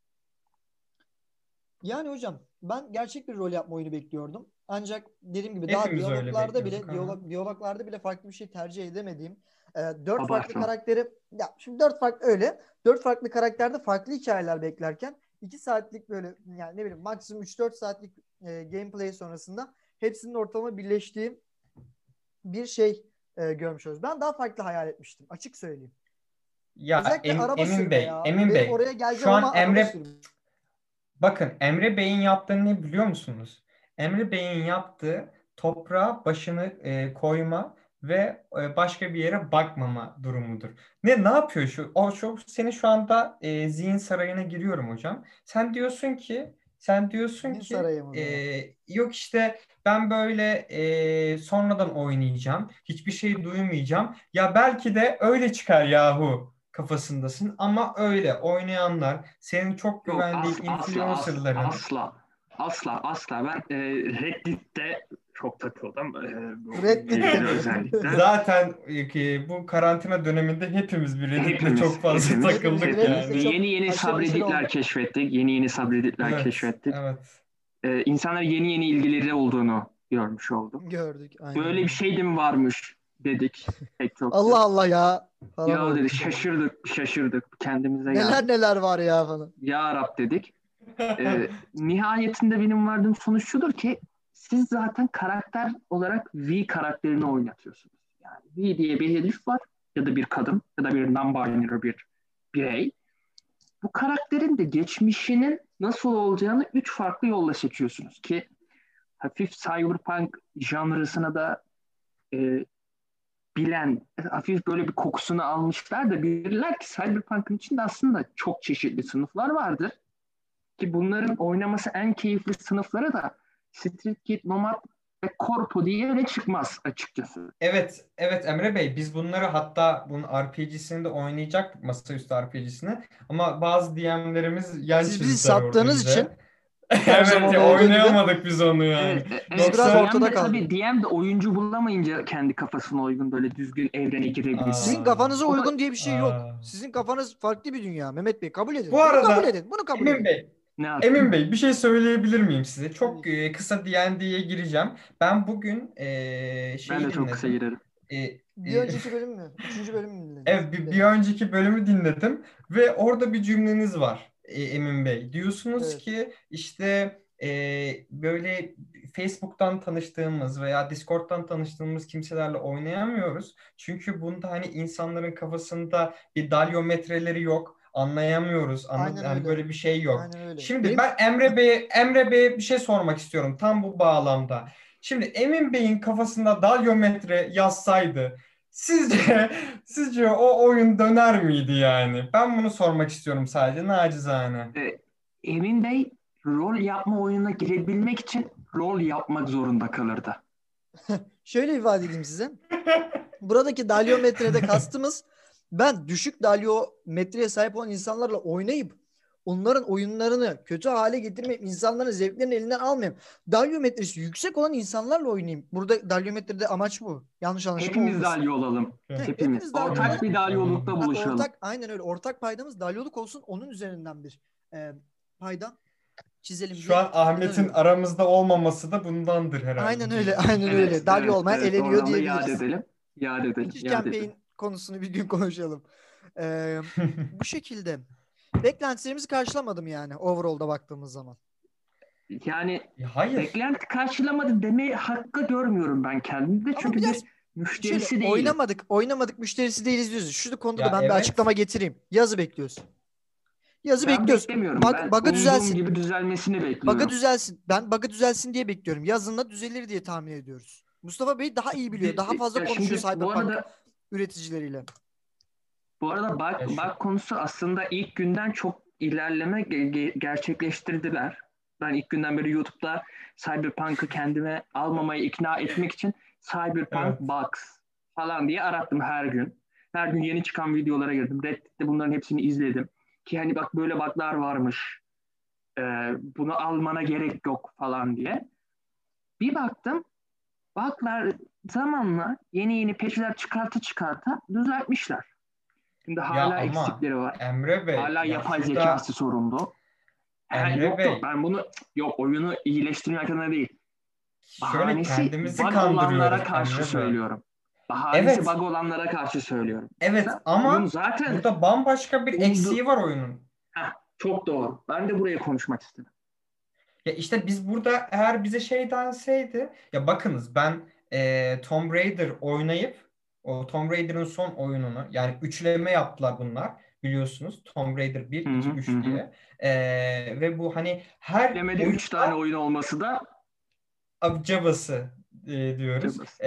Speaker 1: Yani hocam ben gerçek bir rol yapma oyunu bekliyordum. Ancak dediğim gibi daha
Speaker 2: Hepimiz öyle bekliyorduk ama.
Speaker 1: diyaloglarda bile farklı bir şey tercih edemediğim dört farklı
Speaker 3: Abartma.
Speaker 1: karakteri şimdi dört farklı karakterde farklı hikayeler beklerken 2 saatlik böyle yani ne bileyim maksimum 3-4 saatlik gameplay sonrasında hepsinin ortalama birleştiği bir şey görmüş oluruz. Ben daha farklı hayal etmiştim açık söyleyeyim.
Speaker 2: Ya
Speaker 1: Özellikle araba
Speaker 2: Emin
Speaker 1: sürme
Speaker 2: Bey,
Speaker 1: ya.
Speaker 2: Emin
Speaker 1: Benim
Speaker 2: Bey.
Speaker 1: oraya geleceğim
Speaker 2: Şu an
Speaker 1: ama araba
Speaker 2: Emre
Speaker 1: sürme.
Speaker 2: bakın Emre Bey'in yaptığı ne biliyor musunuz? Emre Bey'in yaptığı toprağa başını koyma ve başka bir yere bakmama durumudur. Ne yapıyor şu seni şu anda zihin sarayına giriyorum hocam. Sen diyorsun
Speaker 1: Ne
Speaker 2: ki
Speaker 1: sarayım o zaman?
Speaker 2: yok işte ben böyle sonradan oynayacağım. Hiçbir şey duymayacağım. Ya belki de öyle çıkar yahu kafasındasın ama öyle oynayanlar senin çok
Speaker 3: Yok,
Speaker 2: güvendiğin influencerların
Speaker 3: asla. Ben Reddit'te çok takıldım.
Speaker 1: Reddit'te mi?
Speaker 3: Özellikle.
Speaker 2: zaten bu karantina döneminde hepimiz bir Reddit'te çok fazla takıldık
Speaker 1: Hepimiz
Speaker 2: yani.
Speaker 1: Reddit'te çok
Speaker 3: Yeni
Speaker 1: aşırı
Speaker 3: subredditler
Speaker 1: olduk.
Speaker 3: keşfettik. Yeni subredditler
Speaker 2: Evet,
Speaker 3: keşfettik.
Speaker 2: evet.
Speaker 3: İnsanlar yeni ilgileri olduğunu görmüş olduk.
Speaker 1: Gördük. Aynen.
Speaker 3: Böyle bir şey de mi varmış dedik pek çok.
Speaker 1: Allah Allah ya. Falan
Speaker 3: Ya
Speaker 1: oldu.
Speaker 3: dedi şaşırdık kendimize geldik.
Speaker 1: Neler var ya falan.
Speaker 3: Ya Rab dedik. Nihayetinde benim vardığım sonuç şudur ki siz zaten karakter olarak V karakterini oynatıyorsunuz. Yani V diye bir herif var ya da bir kadın ya da bir non-binary bir birey. Bu karakterin de geçmişinin nasıl olacağını 3 farklı yolla seçiyorsunuz ki hafif cyberpunk janrısına da bilen, hafif böyle bir kokusunu almışlar da bilirler ki cyberpunk'ın içinde aslında çok çeşitli sınıflar vardır. Ki bunların oynaması en keyifli sınıflara da Street Kid, Nomad ve Corpo diye öyle çıkmaz açıkçası.
Speaker 2: Evet Emre Bey biz bunları hatta bunun RPG'sini de oynayacaktık masaüstü RPG'sini ama bazı DM'lerimiz yan
Speaker 1: Siz bizi
Speaker 2: çizdiler orada
Speaker 1: sattığınız
Speaker 2: bize.
Speaker 1: için
Speaker 2: Evet
Speaker 1: zaman
Speaker 2: ya,
Speaker 1: olduğu gibi.
Speaker 2: oynayamadık biz onu yani.
Speaker 1: Biz biraz ortada kaldık.
Speaker 3: Tabii DM de oyuncu bulamayınca kendi kafasına uygun böyle düzgün evrene girebilsin.
Speaker 1: Sizin kafanıza
Speaker 3: O da-
Speaker 1: uygun diye bir şey yok.
Speaker 2: Aa.
Speaker 1: Sizin kafanız farklı bir dünya Mehmet Bey. Kabul edin.
Speaker 2: Bu arada
Speaker 1: Bunu kabul edin. Bunu kabul
Speaker 2: Emin
Speaker 1: edin.
Speaker 2: Bey,
Speaker 3: Ne yapayım?
Speaker 2: Emin Bey bir şey söyleyebilir miyim size? Çok kısa D&D'ye gireceğim. Ben bugün
Speaker 3: Ben de çok kısa
Speaker 2: dinledim.
Speaker 3: girerim.
Speaker 1: Bir önceki bölüm mü? Üçüncü bölüm mü dinlediniz?
Speaker 2: Evet, bir önceki bölümü dinledim ve orada bir cümleniz var, Emin Bey. Diyorsunuz
Speaker 1: Evet.
Speaker 2: ki işte böyle Facebook'tan tanıştığımız veya Discord'dan tanıştığımız kimselerle oynayamıyoruz. Çünkü bunda hani insanların kafasında bir dalyometreleri yok. Anlayamıyoruz.
Speaker 1: Aynen
Speaker 2: Yani
Speaker 1: öyle.
Speaker 2: böyle bir şey yok.
Speaker 1: Aynen öyle.
Speaker 2: Şimdi
Speaker 1: Benim
Speaker 2: ben Emre Bey'e bir şey sormak istiyorum tam bu bağlamda. Şimdi Emin Bey'in kafasında dalyometre yazsaydı sizce sizce o oyun döner miydi yani? Ben bunu sormak istiyorum sadece nacizane.
Speaker 3: Emin Bey rol yapma oyununa girebilmek için rol yapmak zorunda kalırdı.
Speaker 1: şöyle ifade edeyim size. Buradaki dalyometrede kastımız ben düşük dalyometreye sahip olan insanlarla oynayıp onların oyunlarını kötü hale getirmeyip insanların zevklerini elinden almayayım. Dalyometresi yüksek olan insanlarla oynayayım. Burada dalyometrede amaç bu. Yanlış anlaşılma
Speaker 3: Hepimiz
Speaker 1: olmasın.
Speaker 3: dalyo olalım.
Speaker 1: Hepimiz
Speaker 3: Hepimiz.
Speaker 1: dalyo
Speaker 3: Ortak
Speaker 1: olalım.
Speaker 3: bir dalyolukta buluşalım.
Speaker 1: Aynen öyle. Ortak paydamız dalyoluk olsun. Onun üzerinden bir payda çizelim
Speaker 2: Şu
Speaker 1: diye
Speaker 2: an Ahmet'in
Speaker 1: inanıyorum.
Speaker 2: aramızda olmaması da bundandır herhalde.
Speaker 1: Aynen öyle. Aynen öyle.
Speaker 3: Evet,
Speaker 1: Dalyo
Speaker 3: evet,
Speaker 1: olmayan
Speaker 3: evet.
Speaker 1: eleniyor
Speaker 3: Oradan da yad
Speaker 1: diyebiliriz.
Speaker 3: edelim. Yad edelim.
Speaker 1: Müthiş
Speaker 3: Yad edelim.
Speaker 1: campaign konusunu bir gün konuşalım. Bu şekilde. Beklentilerimizi karşılamadım yani overall'da baktığımız zaman.
Speaker 3: Yani
Speaker 2: Hayır.
Speaker 3: beklenti karşılamadı demeye hakkı görmüyorum ben kendimde.
Speaker 1: Ama
Speaker 3: Çünkü
Speaker 1: biraz
Speaker 3: bir müşterisi değilim.
Speaker 1: oynamadık müşterisi değiliz diyoruz. Şu konuda da
Speaker 2: Ya
Speaker 1: ben bir
Speaker 2: evet.
Speaker 1: açıklama getireyim. Yazı bekliyoruz. Yazı
Speaker 3: Ben
Speaker 1: bekliyoruz.
Speaker 3: beklemiyorum. Ben
Speaker 1: Bug'ı
Speaker 3: umduğum
Speaker 1: düzelsin.
Speaker 3: gibi düzelmesini
Speaker 1: Bug'ı
Speaker 3: bekliyorum.
Speaker 1: düzelsin. Ben bug'ı düzelsin diye bekliyorum. Yazınla düzelir diye tahmin ediyoruz. Mustafa Bey daha iyi biliyor. Daha fazla
Speaker 3: Ya
Speaker 1: konuşuyor
Speaker 3: şimdi
Speaker 1: Cyberpunk üreticileriyle.
Speaker 3: bu arada
Speaker 2: Ya
Speaker 3: bug konusu aslında ilk günden çok ilerleme gerçekleştirdiler. Ben ilk günden beri YouTube'da Cyberpunk'ı kendime almamayı ikna etmek için Cyberpunk
Speaker 2: Evet.
Speaker 3: bugs falan diye arattım her gün. Her gün yeni çıkan videolara girdim. Reddit'te bunların hepsini izledim. Ki hani bak böyle bug'lar varmış. Bunu almana gerek yok falan diye. Bir baktım bug'lar zamanla yeni patch'ler çıkarta düzeltmişler. Şimdi hala
Speaker 2: ama
Speaker 3: eksikleri var.
Speaker 2: Emre Bey,
Speaker 3: Hala
Speaker 2: ya
Speaker 3: yapay
Speaker 2: şurada
Speaker 3: zekası sorunlu.
Speaker 2: Emre
Speaker 3: Yok
Speaker 2: Bey,
Speaker 3: ben bunu oyunu iyileştirmek adına değil.
Speaker 2: şöyle
Speaker 3: Bahanesi
Speaker 2: kendimizi
Speaker 3: bug olanlara
Speaker 2: kandırıyoruz
Speaker 3: karşı
Speaker 2: Emre Bey.
Speaker 3: söylüyorum. Bahanesi
Speaker 2: Evet.
Speaker 3: bug olanlara karşı söylüyorum.
Speaker 2: Evet
Speaker 3: Oyun
Speaker 2: ama
Speaker 3: zaten
Speaker 2: burada bambaşka bir eksiği var oyunun.
Speaker 3: çok doğru. Ben de buraya konuşmak istedim.
Speaker 2: Ya işte biz burada eğer bize şey denseydi, ya bakınız ben Tomb Raider oynayıp o Tomb Raider'ın son oyununu, yani üçleme yaptılar bunlar biliyorsunuz, Tomb Raider 1, 2, 3 diye. Ve bu hani her
Speaker 3: Demedi 3 tane oyun olması da
Speaker 2: cabası diyoruz.
Speaker 3: cabası.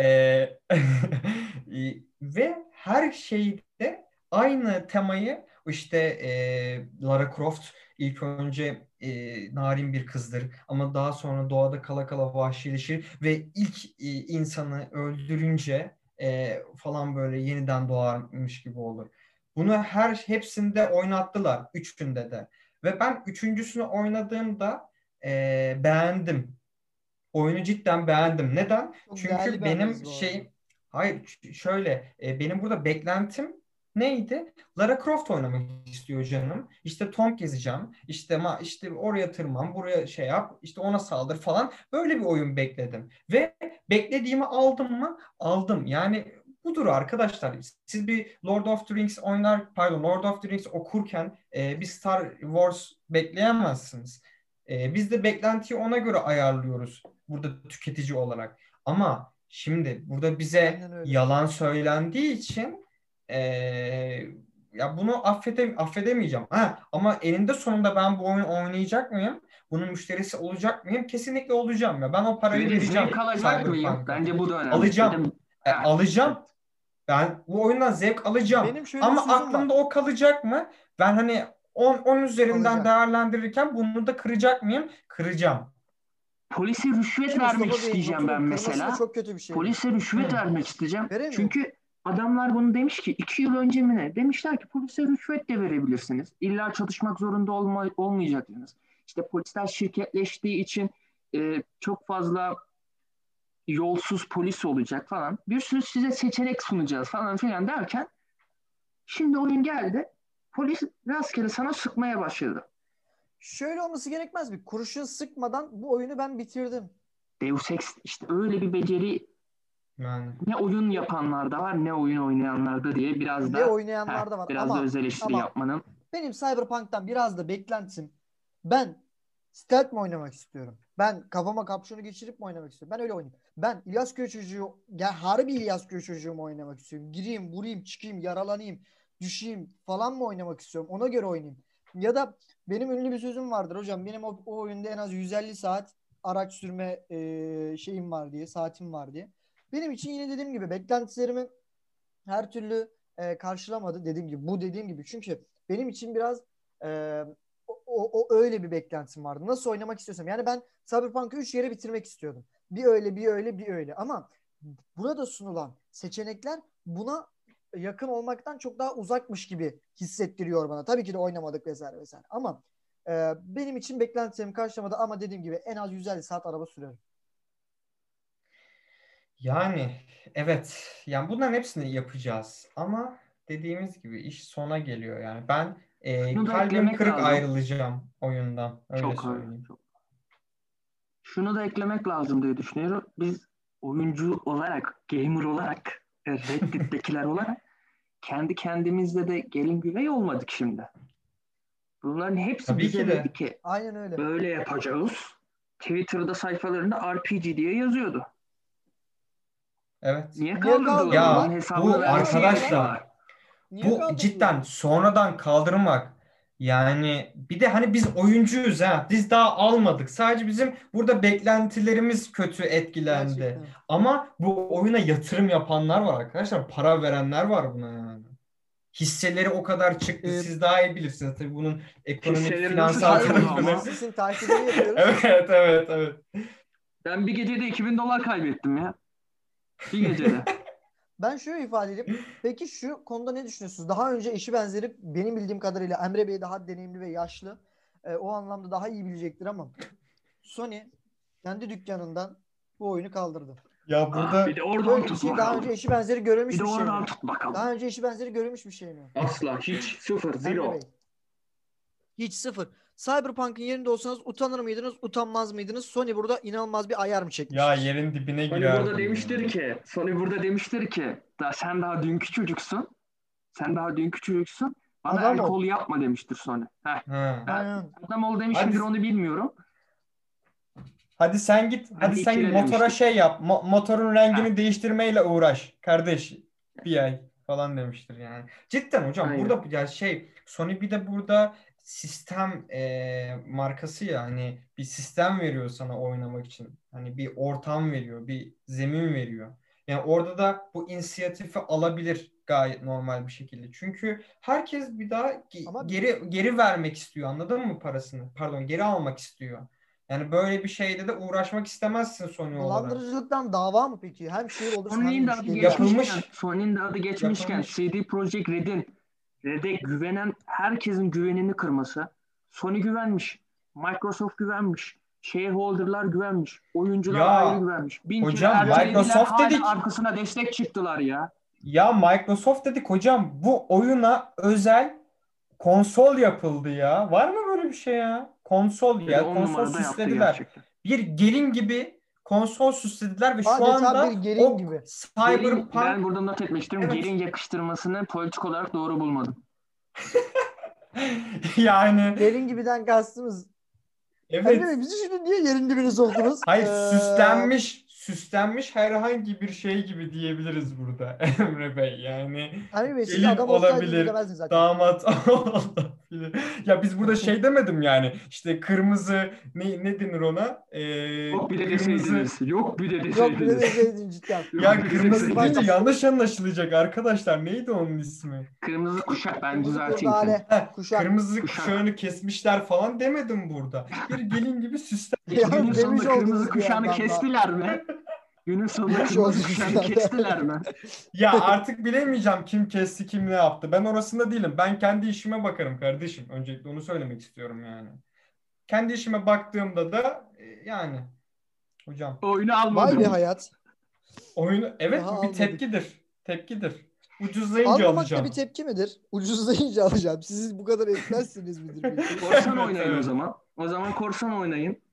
Speaker 2: Ve her şeyde aynı temayı işte Lara Croft ilk önce narin bir kızdır ama daha sonra doğada kala kala vahşileşir ve ilk insanı öldürünce falan böyle yeniden doğarmış gibi olur. Bunu hepsinde oynattılar. Üçünde de. Ve ben üçüncüsünü oynadığımda beğendim. Oyunu cidden beğendim. Neden?
Speaker 1: Çok değerli
Speaker 2: Çünkü
Speaker 1: bir analiz
Speaker 2: benim
Speaker 1: bu arada.
Speaker 2: hayır şöyle benim burada beklentim neydi? Lara Croft oynamak istiyor canım. İşte Tomb gezeceğim. İşte oraya tırman, buraya şey yap, işte ona saldır falan. Böyle bir oyun bekledim. Ve beklediğimi aldım mı? Aldım. Yani budur arkadaşlar. Siz bir Lord of the Rings okurken bir Star Wars bekleyemezsiniz. Biz de beklentiyi ona göre ayarlıyoruz burada tüketici olarak. Ama şimdi burada bize
Speaker 1: Aynen öyle.
Speaker 2: yalan söylendiği için ya bunu affedemeyeceğim. Ama eninde sonunda ben bu oyunu oynayacak mıyım? Bunun müşterisi olacak mıyım? Kesinlikle olacağım ya. Ben o parayı
Speaker 3: Ve
Speaker 2: vereceğim
Speaker 3: zevk alacak mıyım?
Speaker 2: Cyberpunk'a.
Speaker 3: Bence bu da önemli.
Speaker 2: Alacağım.
Speaker 3: Ha,
Speaker 2: Alacağım. Ben bu oyundan zevk alacağım.
Speaker 1: Benim şöyle bir
Speaker 2: Ama
Speaker 1: sözüm
Speaker 2: aklımda
Speaker 1: var.
Speaker 2: o kalacak mı? Ben hani 10 üzerinden
Speaker 1: Alacağım.
Speaker 2: değerlendirirken bunu da kıracak mıyım? Kıracağım.
Speaker 3: Polise rüşvet
Speaker 1: Ki
Speaker 3: vermek
Speaker 1: Mustafa Bey'in
Speaker 3: isteyeceğim ben
Speaker 1: notunu kırması da
Speaker 3: mesela.
Speaker 1: çok kötü bir şey.
Speaker 3: Polise rüşvet
Speaker 2: Hı.
Speaker 3: vermek isteyeceğim.
Speaker 1: Veremiyor.
Speaker 3: Çünkü adamlar bunu demiş ki 2 yıl önce mi ne? Demişler ki polise rüşvet de verebilirsiniz. İlla çalışmak zorunda olmayacaksınız. İşte polisler şirketleştiği için çok fazla yolsuz polis olacak falan. Bir sürü size seçenek sunacağız falan filan derken şimdi oyun geldi. Polis rastgele sana sıkmaya başladı.
Speaker 1: Şöyle olması gerekmez mi? Kurşun sıkmadan bu oyunu ben bitirdim.
Speaker 3: Deus Ex işte öyle bir beceri
Speaker 2: Yani.
Speaker 3: Ne oyun yapanlar da var, ne oyun oynayanlar da diye biraz
Speaker 1: Ne
Speaker 3: da
Speaker 1: oynayanlar da var
Speaker 3: biraz da
Speaker 1: ama
Speaker 3: öz eleştiri
Speaker 1: ama
Speaker 3: yapmanın.
Speaker 1: benim Cyberpunk'tan biraz da beklentim, ben stealth mi oynamak istiyorum? Ben kafama kapşonu geçirip mi oynamak istiyorum? Ben öyle oynayayım. Ben İlyas Köy çocuğu, ya harbi İlyas Köy çocuğu mu oynamak istiyorum? Gireyim, vurayım, çıkayım, yaralanayım, düşeyim falan mı oynamak istiyorum? Ona göre oynayayım. Ya da benim ünlü bir sözüm vardır hocam. Benim o oyunda en az 150 saat araç sürme şeyim var diye, saatim var diye. Benim için yine dediğim gibi beklentilerimi her türlü karşılamadı, dediğim gibi. Bu dediğim gibi. Çünkü benim için biraz e, o öyle bir beklentim vardı. Nasıl oynamak istiyorsam. Yani ben Cyberpunk'ı 3 yere bitirmek istiyordum. Bir öyle, bir öyle, bir öyle. Ama burada sunulan seçenekler buna yakın olmaktan çok daha uzakmış gibi hissettiriyor bana. Tabii ki de oynamadık vesaire vesaire. Ama benim için beklentilerimi karşılamadı ama dediğim gibi en az 150 saat araba sürerim.
Speaker 2: Yani evet. Yani bunların hepsini yapacağız. Ama dediğimiz gibi iş sona geliyor yani. Ben
Speaker 3: Şunu da
Speaker 2: kalbim
Speaker 3: eklemek
Speaker 2: kırık
Speaker 3: lazım.
Speaker 2: ayrılacağım oyundan. Öyle
Speaker 3: Çok abi.
Speaker 2: söyleyeyim.
Speaker 3: Şunu da eklemek lazım diye düşünüyorum. Biz oyuncu olarak, gamer olarak, Reddit'tekiler olarak kendi kendimizle de gelin güvey olmadık şimdi. Bunların hepsi
Speaker 2: Tabii
Speaker 3: bize
Speaker 2: ki
Speaker 3: dedi
Speaker 2: de.
Speaker 3: ki
Speaker 1: Aynen öyle.
Speaker 3: böyle yapacağız. Twitter'da sayfalarında RPG diye yazıyordu.
Speaker 2: Evet.
Speaker 3: Niye
Speaker 1: Niye
Speaker 3: kaldırdılar onu? Onun
Speaker 2: Ya
Speaker 1: kaldırdılar?
Speaker 3: hesabını
Speaker 2: bu
Speaker 1: Niye
Speaker 3: vermesini
Speaker 1: kaldırdılar?
Speaker 2: arkadaşlar,
Speaker 3: istiyorlar.
Speaker 1: Niye
Speaker 2: bu
Speaker 1: kaldırdılar?
Speaker 2: cidden sonradan kaldırmak, yani bir de hani biz oyuncuyuz ha, biz daha almadık, sadece bizim burada beklentilerimiz kötü etkilendi,
Speaker 1: Gerçekten.
Speaker 2: ama bu oyuna yatırım yapanlar var arkadaşlar, para verenler var buna yani. Hisseleri o kadar çıktı,
Speaker 1: Ee,
Speaker 2: siz daha iyi bilirsiniz tabii bunun ekonomik
Speaker 3: Hisseleri nasıl
Speaker 2: finansal
Speaker 3: çıktı
Speaker 1: Hayır,
Speaker 3: ama?
Speaker 2: tarafını.
Speaker 1: biz sizin takibini yapıyoruz.
Speaker 2: Evet, evet, evet.
Speaker 3: Ben bir gecede $2000 kaybettim ya. Bir gecede.
Speaker 1: Ben şöyle ifade edeyim. Peki şu konuda ne düşünüyorsunuz? Daha önce eşi benzeri benim bildiğim kadarıyla Emre Bey daha deneyimli ve yaşlı. O anlamda daha iyi bilecektir ama Sony kendi dükkanından bu oyunu kaldırdı.
Speaker 2: Ya
Speaker 3: Bir
Speaker 2: burada
Speaker 3: de oradan
Speaker 1: Böyle bir
Speaker 3: tut
Speaker 1: şey daha önce
Speaker 3: bakalım.
Speaker 1: eşi benzeri
Speaker 3: Bir
Speaker 1: görülmüş
Speaker 3: de
Speaker 1: bir şey
Speaker 3: oradan
Speaker 1: mi?
Speaker 3: tut bakalım.
Speaker 1: Daha önce eşi benzeri görülmüş bir şey mi?
Speaker 3: Asla hiç sıfır
Speaker 1: Emre
Speaker 3: zero.
Speaker 1: Bey. Hiç sıfır. Cyberpunk'ın yerinde olsanız utanır mıydınız, utanmaz mıydınız? Sony burada inanılmaz bir ayar mı
Speaker 2: ya
Speaker 1: çekmiştir?
Speaker 2: yerin dibine
Speaker 3: Sony
Speaker 2: girerdim ya.
Speaker 3: Burada demiştir ki sen daha dünkü çocuksun. Sen daha dünkü çocuksun. Bana
Speaker 1: Adam
Speaker 3: el
Speaker 1: ol.
Speaker 3: kol yapma demiştir Sony. Heh.
Speaker 2: Ha.
Speaker 3: Ben
Speaker 1: Aynen.
Speaker 3: adam ol demiş
Speaker 2: Hadi
Speaker 3: midir onu bilmiyorum.
Speaker 2: Hadi sen git, hadi
Speaker 3: Bence
Speaker 2: sen git
Speaker 3: ikile
Speaker 2: motora
Speaker 3: demiştir.
Speaker 2: şey yap. Motorun
Speaker 3: Heh.
Speaker 2: rengini değiştirmeyle uğraş kardeş. Bir ay falan demiştir yani. Cidden hocam
Speaker 3: Aynen.
Speaker 2: burada ya Sony bir de burada sistem markası ya, hani bir sistem veriyor sana oynamak için. Hani bir ortam veriyor, bir zemin veriyor. Yani orada da bu inisiyatifi alabilir gayet normal bir şekilde. Çünkü herkes bir daha
Speaker 1: Ama
Speaker 2: geri vermek istiyor, anladın mı parasını? Pardon, geri almak istiyor. Yani böyle bir şeyde de uğraşmak istemezsin Sony olarak.
Speaker 1: dolandırıcılıktan dava mı peki? Hem şehir olursun hem
Speaker 3: Sony'nin de adı
Speaker 1: müşteriler.
Speaker 3: geçmişken,
Speaker 2: Yapılmış.
Speaker 3: Sony'nin de adı geçmişken
Speaker 2: Yapılmış.
Speaker 3: CD Projekt Red'e güvenen herkesin güvenini kırması. Sony güvenmiş, Microsoft güvenmiş, shareholder'lar güvenmiş, oyuncular ayrı
Speaker 2: Ya
Speaker 3: güvenmiş. Bin kere
Speaker 2: hocam
Speaker 3: ertelediler,
Speaker 2: Microsoft
Speaker 3: hala
Speaker 2: dedik.
Speaker 3: arkasına destek çıktılar ya.
Speaker 2: Ya Microsoft dedik hocam. Bu oyuna özel konsol yapıldı ya. Var mı böyle bir şey ya? Konsol
Speaker 3: Ve de
Speaker 2: ya.
Speaker 3: 10
Speaker 2: Konsol
Speaker 3: numarada yaptı
Speaker 2: süslediler.
Speaker 3: gerçekten.
Speaker 2: Bir gelin gibi konsol süslediler ve şu
Speaker 1: Adeta bir
Speaker 2: anda
Speaker 1: gelin
Speaker 2: o
Speaker 1: gibi.
Speaker 3: Ben
Speaker 2: Cyberpunk,
Speaker 3: burada not etmek istiyorum.
Speaker 2: evet.
Speaker 3: Gelin yakıştırmasını politik olarak doğru bulmadım.
Speaker 2: Yani
Speaker 1: Gelin gibiden kastımız. Emre
Speaker 2: evet.
Speaker 1: Bey bizi şimdi niye yerin dibine soktunuz?
Speaker 2: Hayır, süslenmiş herhangi bir şey gibi diyebiliriz burada Emre Bey. Yani
Speaker 1: Emre Bey siz
Speaker 2: gelin
Speaker 1: adam olsaydınız
Speaker 2: olabilir,
Speaker 1: demezdiniz zaten.
Speaker 2: damat olabilir. Ya biz burada şey demedim yani. İşte kırmızı ne denir ona?
Speaker 3: Yok bir de
Speaker 2: Kırmızı.
Speaker 3: deseydiniz. Yok bir de
Speaker 1: Yok bir de
Speaker 3: deseydiniz.
Speaker 1: deseydin cidden.
Speaker 3: Yok
Speaker 2: Ya
Speaker 3: bir de
Speaker 2: kırmızı
Speaker 1: Kırmızı
Speaker 2: deyince
Speaker 3: deseydiniz.
Speaker 2: yanlış anlaşılacak arkadaşlar. Neydi onun ismi?
Speaker 3: Kırmızı kuşak, ben
Speaker 1: Kırmızı
Speaker 3: düzelteyim seni.
Speaker 1: kurdale.
Speaker 2: Heh,
Speaker 1: Kuşak.
Speaker 2: kırmızı
Speaker 3: Kuşak.
Speaker 2: kuşağını kesmişler falan demedim burada. Bir gelin gibi
Speaker 1: Ya
Speaker 3: Günün
Speaker 2: süslenmiş.
Speaker 1: demiş
Speaker 3: sonunda kırmızı
Speaker 1: oldunuz bir
Speaker 3: kuşağını
Speaker 1: yandan da.
Speaker 3: kestiler mi? Günün sonunda
Speaker 1: Demiş
Speaker 3: kırmızı
Speaker 1: oldunuz
Speaker 3: kuşağını
Speaker 1: bir yandan.
Speaker 3: kestiler mi?
Speaker 2: Ya artık bilemeyeceğim kim kesti kim ne yaptı. Ben orasında değilim. Ben kendi işime bakarım kardeşim. Öncelikle onu söylemek istiyorum yani. Kendi işime baktığımda da yani hocam
Speaker 3: Oyunu
Speaker 1: Vay be
Speaker 3: almadım.
Speaker 1: hayat.
Speaker 2: oyunu, evet,
Speaker 1: Daha
Speaker 2: bu bir
Speaker 1: almadık.
Speaker 2: tepkidir. Tepkidir. Ucuzlayınca
Speaker 1: Almamak da bir
Speaker 2: alacağım.
Speaker 1: tepki midir? Ucuzlayınca alacağım. Siz bu kadar etmezsiniz midir peki?
Speaker 3: Korsan
Speaker 2: Evet,
Speaker 3: oynayın o
Speaker 2: evet.
Speaker 3: zaman. O zaman korsan oynayın.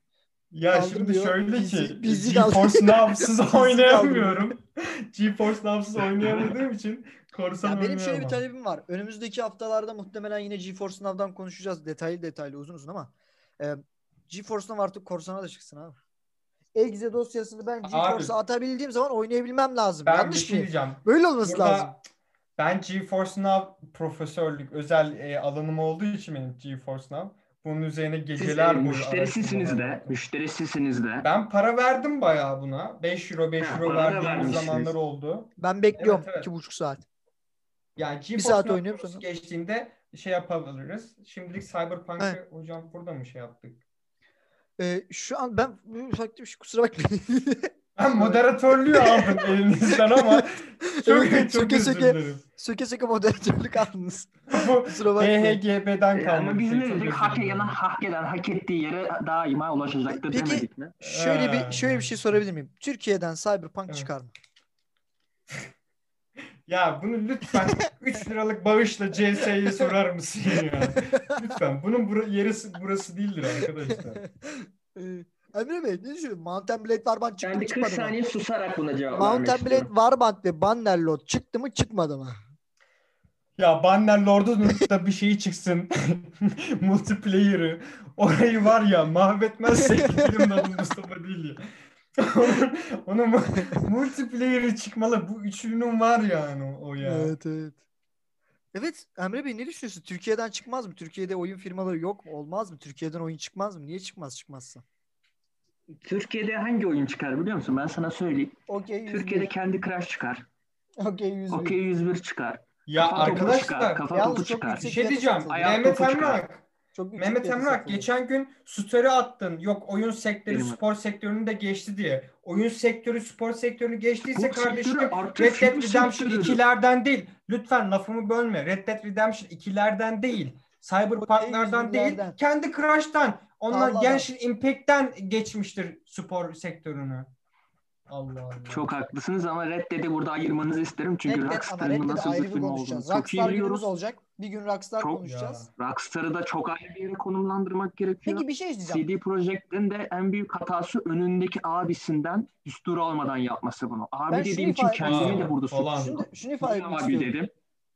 Speaker 2: Ya şimdi
Speaker 1: Kaldırmıyor.
Speaker 2: şöyle ki
Speaker 1: PC
Speaker 2: GeForce Now'suz
Speaker 1: PC
Speaker 2: oynayamıyorum. GeForce Now'suz oynayamadığım için korsan
Speaker 1: Ya benim şöyle bir
Speaker 2: oynayamam.
Speaker 1: talebim var. Önümüzdeki haftalarda muhtemelen yine GeForce Now'dan konuşacağız. Detaylı uzun uzun ama e, GeForce Now artık korsana da çıksın abi. Exe dosyasını ben
Speaker 2: Abi
Speaker 1: GeForce'a atabildiğim zaman oynayabilmem lazım.
Speaker 2: ben bir
Speaker 1: Yanlış
Speaker 2: şey
Speaker 1: mıyım?
Speaker 2: diyeceğim.
Speaker 1: Böyle olması lazım.
Speaker 2: Burada ben GeForce Now profesörlük özel alanım olduğu için benim GeForce Now. Bunun üzerine
Speaker 3: Siz
Speaker 2: geceler boyu
Speaker 3: müşterisisiniz
Speaker 2: araştırmalar
Speaker 3: de.
Speaker 2: yaptım.
Speaker 3: Müşterisisiniz de.
Speaker 2: Ben para verdim bayağı buna. 5 euro 5
Speaker 3: Ha,
Speaker 2: euro
Speaker 3: para da
Speaker 2: verdiğimiz
Speaker 3: vermişsiniz.
Speaker 2: zamanlar oldu.
Speaker 1: Ben bekliyorum
Speaker 2: Evet, evet.
Speaker 1: 2,5 saat.
Speaker 2: Yani
Speaker 1: Bir
Speaker 2: GeForce
Speaker 1: saat
Speaker 2: Now
Speaker 1: oynuyorum
Speaker 2: konusu
Speaker 1: sonra.
Speaker 2: geçtiğinde şey yapabiliriz. Şimdilik Cyberpunk'ı
Speaker 1: Evet.
Speaker 2: hocam burada mı şey yaptık?
Speaker 1: Şu an ben ufak bir şey, kusura bakmayın.
Speaker 2: Ben moderatörlüğü aldım elinizden ama çok
Speaker 1: Evet,
Speaker 2: çok özür dilerim.
Speaker 1: söke moderatörlük aldınız.
Speaker 2: Bu
Speaker 1: Kusura bakmayın.
Speaker 2: BHGB'den kalma
Speaker 3: Ama
Speaker 2: bir
Speaker 3: biz
Speaker 2: şey.
Speaker 3: ne
Speaker 2: Çok
Speaker 3: dedik?
Speaker 2: özür
Speaker 3: Hak eden,
Speaker 2: dilerim.
Speaker 3: hak ettiği yere daima ulaşacaktır
Speaker 1: Peki
Speaker 3: demedik mi?
Speaker 1: şöyle bir şey sorabilir miyim? Türkiye'den Cyberpunk
Speaker 2: Evet.
Speaker 1: çıkar mı?
Speaker 2: Ya bunu lütfen 3 liralık bağışla CS'ye sorar mısın ya? Lütfen. Bunun burası değildir arkadaşlar.
Speaker 1: Emre Bey ne düşünüyorsun? Mount and Blade Warband
Speaker 3: Ben
Speaker 1: çıktı mı
Speaker 3: bir 40
Speaker 1: çıkmadı mı?
Speaker 3: saniye susarak buna cevap
Speaker 1: Mount
Speaker 3: vermek
Speaker 1: and Blade
Speaker 3: istiyorum.
Speaker 1: Warband ve Bannerlord çıktı mı çıkmadı mı?
Speaker 2: Ya Bannerlord'un da bir şeyi çıksın. Multiplayer'ı. Orayı var ya mahvetmezsek filmin adı Mustafa değil ya. onun multiplayer'ı çıkmalı. Bu üçlünün var yani o ya.
Speaker 1: Evet. Evet Emre Bey ne düşünüyorsun? Türkiye'den çıkmaz mı? Türkiye'de oyun firmaları yok mu? Olmaz mı? Türkiye'den oyun çıkmaz mı? Niye çıkmazsa?
Speaker 3: Türkiye'de hangi oyun çıkar biliyor musun? Ben sana söyleyeyim.
Speaker 1: Okey 101.
Speaker 3: Türkiye'de Candy Crush çıkar.
Speaker 1: Okey 101.
Speaker 3: Okey 101 çıkar.
Speaker 2: Ya
Speaker 3: Kafa topu
Speaker 2: arkadaşlar,
Speaker 3: çıkar. Kafa
Speaker 1: yalnız
Speaker 3: topu
Speaker 1: çok
Speaker 3: çıkar.
Speaker 1: yüksek
Speaker 2: bir şey
Speaker 1: fiyata
Speaker 2: diyeceğim.
Speaker 1: satıldı.
Speaker 3: Ayak
Speaker 2: Mehmet
Speaker 3: topu çıkar.
Speaker 2: Emrak.
Speaker 1: Çok yüksek
Speaker 2: Mehmet
Speaker 1: fiyata
Speaker 2: Emrak
Speaker 1: satıldı.
Speaker 2: geçen gün story attın. Yok oyun sektörü
Speaker 3: Benim
Speaker 2: spor sektörünü de geçti diye. Oyun sektörü spor sektörünü geçtiyse
Speaker 3: Spor
Speaker 2: kardeşim
Speaker 3: sektörü artı
Speaker 2: Red Dead
Speaker 3: film
Speaker 2: Redemption
Speaker 3: sektörü.
Speaker 2: 2'lerden değil. Lütfen lafımı bölme. Red Dead Redemption 2'lerden değil. Cyberpunk'lardan değil.
Speaker 1: yüzlerden.
Speaker 2: Kendi Crush'tan. Onlar
Speaker 1: Tavladan.
Speaker 2: Genshin Impact'ten geçmiştir spor sektörünü. Allah Allah.
Speaker 3: Çok haklısınız ama Red Dead'i burada ayırmanızı isterim. Çünkü
Speaker 1: Red Dead ama
Speaker 3: Rockstar'ın
Speaker 1: Red Dead'i
Speaker 3: nasıl
Speaker 1: ayrı
Speaker 3: bir
Speaker 1: bir
Speaker 3: film olduğunu
Speaker 1: konuşacağız.
Speaker 3: çok iyi
Speaker 1: Rockstar günümüz
Speaker 3: biliyoruz.
Speaker 1: olacak. Bir gün Rockstar
Speaker 3: Çok
Speaker 1: konuşacağız.
Speaker 3: Rockstar'ı da çok ayrı bir yere konumlandırmak gerekiyor.
Speaker 1: Peki bir şey diyeceğim.
Speaker 3: CD Projekt'in de en büyük hatası önündeki abisinden düstur almadan yapması bunu. Abi
Speaker 1: Ben
Speaker 3: dediğim
Speaker 1: şunu
Speaker 3: için
Speaker 1: ifade
Speaker 3: kendimi
Speaker 2: etmek
Speaker 3: de burada
Speaker 2: istiyorum.
Speaker 3: suçluyorum.
Speaker 1: Şunu ifade
Speaker 3: Niye
Speaker 1: etmek
Speaker 3: abi
Speaker 1: istiyorum.
Speaker 3: dedim?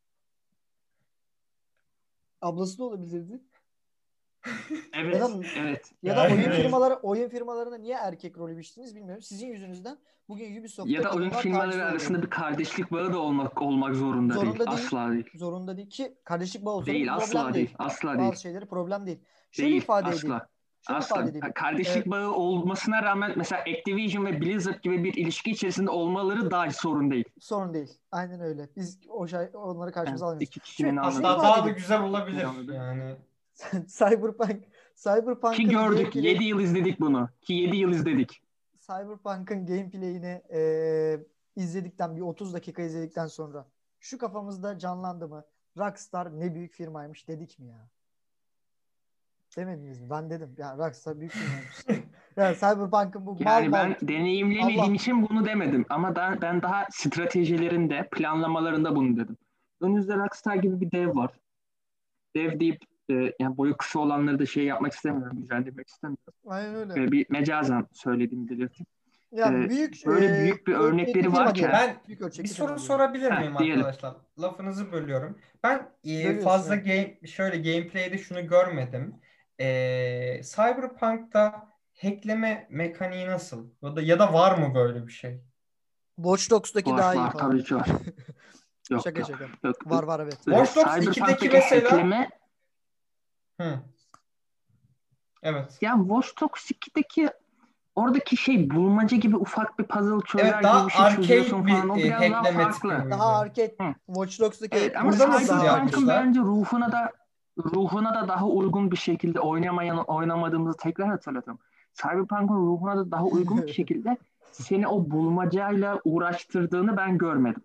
Speaker 1: Ablası da olabilirdi.
Speaker 3: Evet,
Speaker 1: Ya da,
Speaker 3: evet.
Speaker 1: ya da
Speaker 2: Yani-
Speaker 1: oyun firmalarına niye erkek rolü biçtiniz bilmiyorum. Sizin yüzünüzden bugün Ubisoft'ta
Speaker 3: Ya da oyun
Speaker 1: kadınlar
Speaker 3: firmaları
Speaker 1: taciz
Speaker 3: arasında
Speaker 1: oluyor.
Speaker 3: bir kardeşlik bağı da olmak zorunda değil. Asla değil.
Speaker 1: Zorunda değil ki kardeşlik bağı olsa da
Speaker 3: Değil,
Speaker 1: bir
Speaker 3: asla
Speaker 1: problem
Speaker 3: değil.
Speaker 1: değil.
Speaker 3: Asla
Speaker 1: Bazı
Speaker 3: değil.
Speaker 1: şeyleri problem değil. Şöyle
Speaker 3: Değil,
Speaker 1: ifade
Speaker 3: asla.
Speaker 1: edeyim. Şöyle
Speaker 3: Asla.
Speaker 1: ifade edeyim.
Speaker 3: Kardeşlik bağı olmasına rağmen mesela Activision ve Blizzard gibi bir ilişki içerisinde olmaları dahi sorun değil.
Speaker 1: Sorun değil. Aynen öyle. Biz onları karşımıza
Speaker 3: Yani
Speaker 1: almıyoruz.
Speaker 3: iki kişinin
Speaker 2: Hatta
Speaker 1: Şunu
Speaker 3: anladığı.
Speaker 1: ifade
Speaker 2: daha da
Speaker 1: edeyim.
Speaker 2: güzel olabilir
Speaker 3: Anladım.
Speaker 2: yani.
Speaker 1: Cyberpunk'ın
Speaker 3: Ki gördük.
Speaker 1: gameplay-
Speaker 3: 7 yıl izledik bunu. Ki 7 yıl izledik.
Speaker 1: Cyberpunk'ın gameplay'ini izledikten bir 30 dakika izledikten sonra şu kafamızda canlandı mı? Rockstar ne büyük firmaymış dedik mi ya? Demediniz mi? Ben dedim. Ya Rockstar büyük firmaymış. Yani Cyberpunk'ın bu
Speaker 3: Yani
Speaker 1: mal
Speaker 3: ben deneyimlemediğim
Speaker 1: Allah.
Speaker 3: için bunu demedim. Ama ben daha stratejilerinde, planlamalarında bunu dedim. Önünüzde Rockstar gibi bir dev var. Dev deyip yani boyu kısa olanları da şey yapmak istemiyorum. Güzellemek istemiyorum.
Speaker 1: Aynen öyle.
Speaker 3: Bir mecazen söylediğimi belirteyim.
Speaker 1: Ya
Speaker 3: böyle büyük bir
Speaker 1: ölçekli
Speaker 3: örnekleri
Speaker 1: firma
Speaker 3: varken-
Speaker 1: diyelim.
Speaker 2: Ben
Speaker 1: Büyük ölçekli
Speaker 2: bir
Speaker 1: firma
Speaker 2: soru
Speaker 1: diyelim.
Speaker 2: sorabilir
Speaker 3: Heh,
Speaker 2: miyim
Speaker 3: diyelim.
Speaker 2: arkadaşlar? Lafınızı bölüyorum. Ben
Speaker 1: Bölüyorsun,
Speaker 2: fazla
Speaker 1: evet.
Speaker 2: gameplay'de şunu görmedim. Cyberpunk'ta hackleme mekaniği nasıl? Ya da var mı böyle bir şey?
Speaker 1: Watch Dogs'taki daha iyi
Speaker 3: Var
Speaker 1: falan.
Speaker 3: tabii ki var. Yok,
Speaker 1: Şaka
Speaker 3: yok.
Speaker 1: şaka.
Speaker 3: Yok.
Speaker 1: Var evet.
Speaker 2: Watch Dogs
Speaker 3: Cyberpunk'taki
Speaker 2: 2'deki mesela-
Speaker 3: hackleme,
Speaker 2: Hı. Evet.
Speaker 3: yani Watch Dogs 2'deki oradaki şey bulmaca gibi ufak bir puzzle çözer
Speaker 2: Evet, daha
Speaker 3: gibi bir şey
Speaker 2: arcade
Speaker 3: çözüyorsun falan. O
Speaker 2: bir
Speaker 3: biraz daha
Speaker 2: hackleme
Speaker 3: farklı.
Speaker 2: tipi.
Speaker 1: Daha arcade.
Speaker 3: Hı.
Speaker 1: Watch Dogs'taki
Speaker 3: Evet ama
Speaker 2: Burada nasıl
Speaker 3: Cyberpunk'ın
Speaker 2: yapmışlar?
Speaker 3: bence ruhuna da daha uygun bir şekilde oynamadığımızı tekrar hatırlatalım. Cyberpunk'ın ruhuna da daha uygun bir şekilde seni o bulmacayla uğraştırdığını ben görmedim.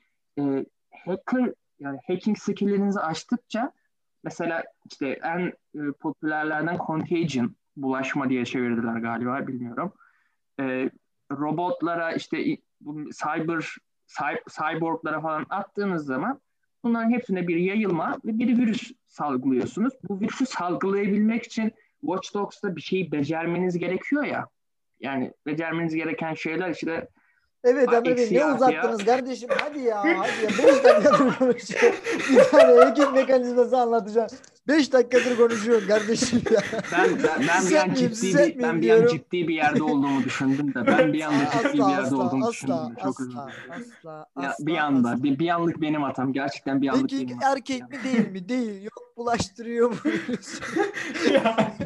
Speaker 3: Yani hacking skill'lerinizi açtıkça mesela işte en popülerlerden Contagion, bulaşma diye çevirdiler galiba, bilmiyorum. Robotlara işte bu cyborglara falan attığınız zaman bunların hepsine bir yayılma ve bir virüs salgılıyorsunuz. Bu virüsü salgılayabilmek için Watch Dogs'ta bir şeyi becermeniz gerekiyor ya. Yani becermeniz gereken şeyler işte
Speaker 1: Evet Emre Bey,
Speaker 3: eksi
Speaker 1: ne
Speaker 3: artıya.
Speaker 1: uzattınız kardeşim? Hadi ya. 5 dakikadır konuşuyor. Bir tane ekip mekanizması anlatacağım. 5 dakikadır konuşuyorum kardeşim ya.
Speaker 3: Ben bir an ciddi bir yerde olduğumu düşündüm de. Ben bir anda ciddi bir yerde olduğumu düşündüm de. Çok özür dilerim. Ya bir anda. Bir anlık benim hatam. Gerçekten bir anlık
Speaker 1: Peki
Speaker 3: benim hatam.
Speaker 1: erkek mi değil mi? Değil. Yok bulaştırıyor mu?
Speaker 2: Ya.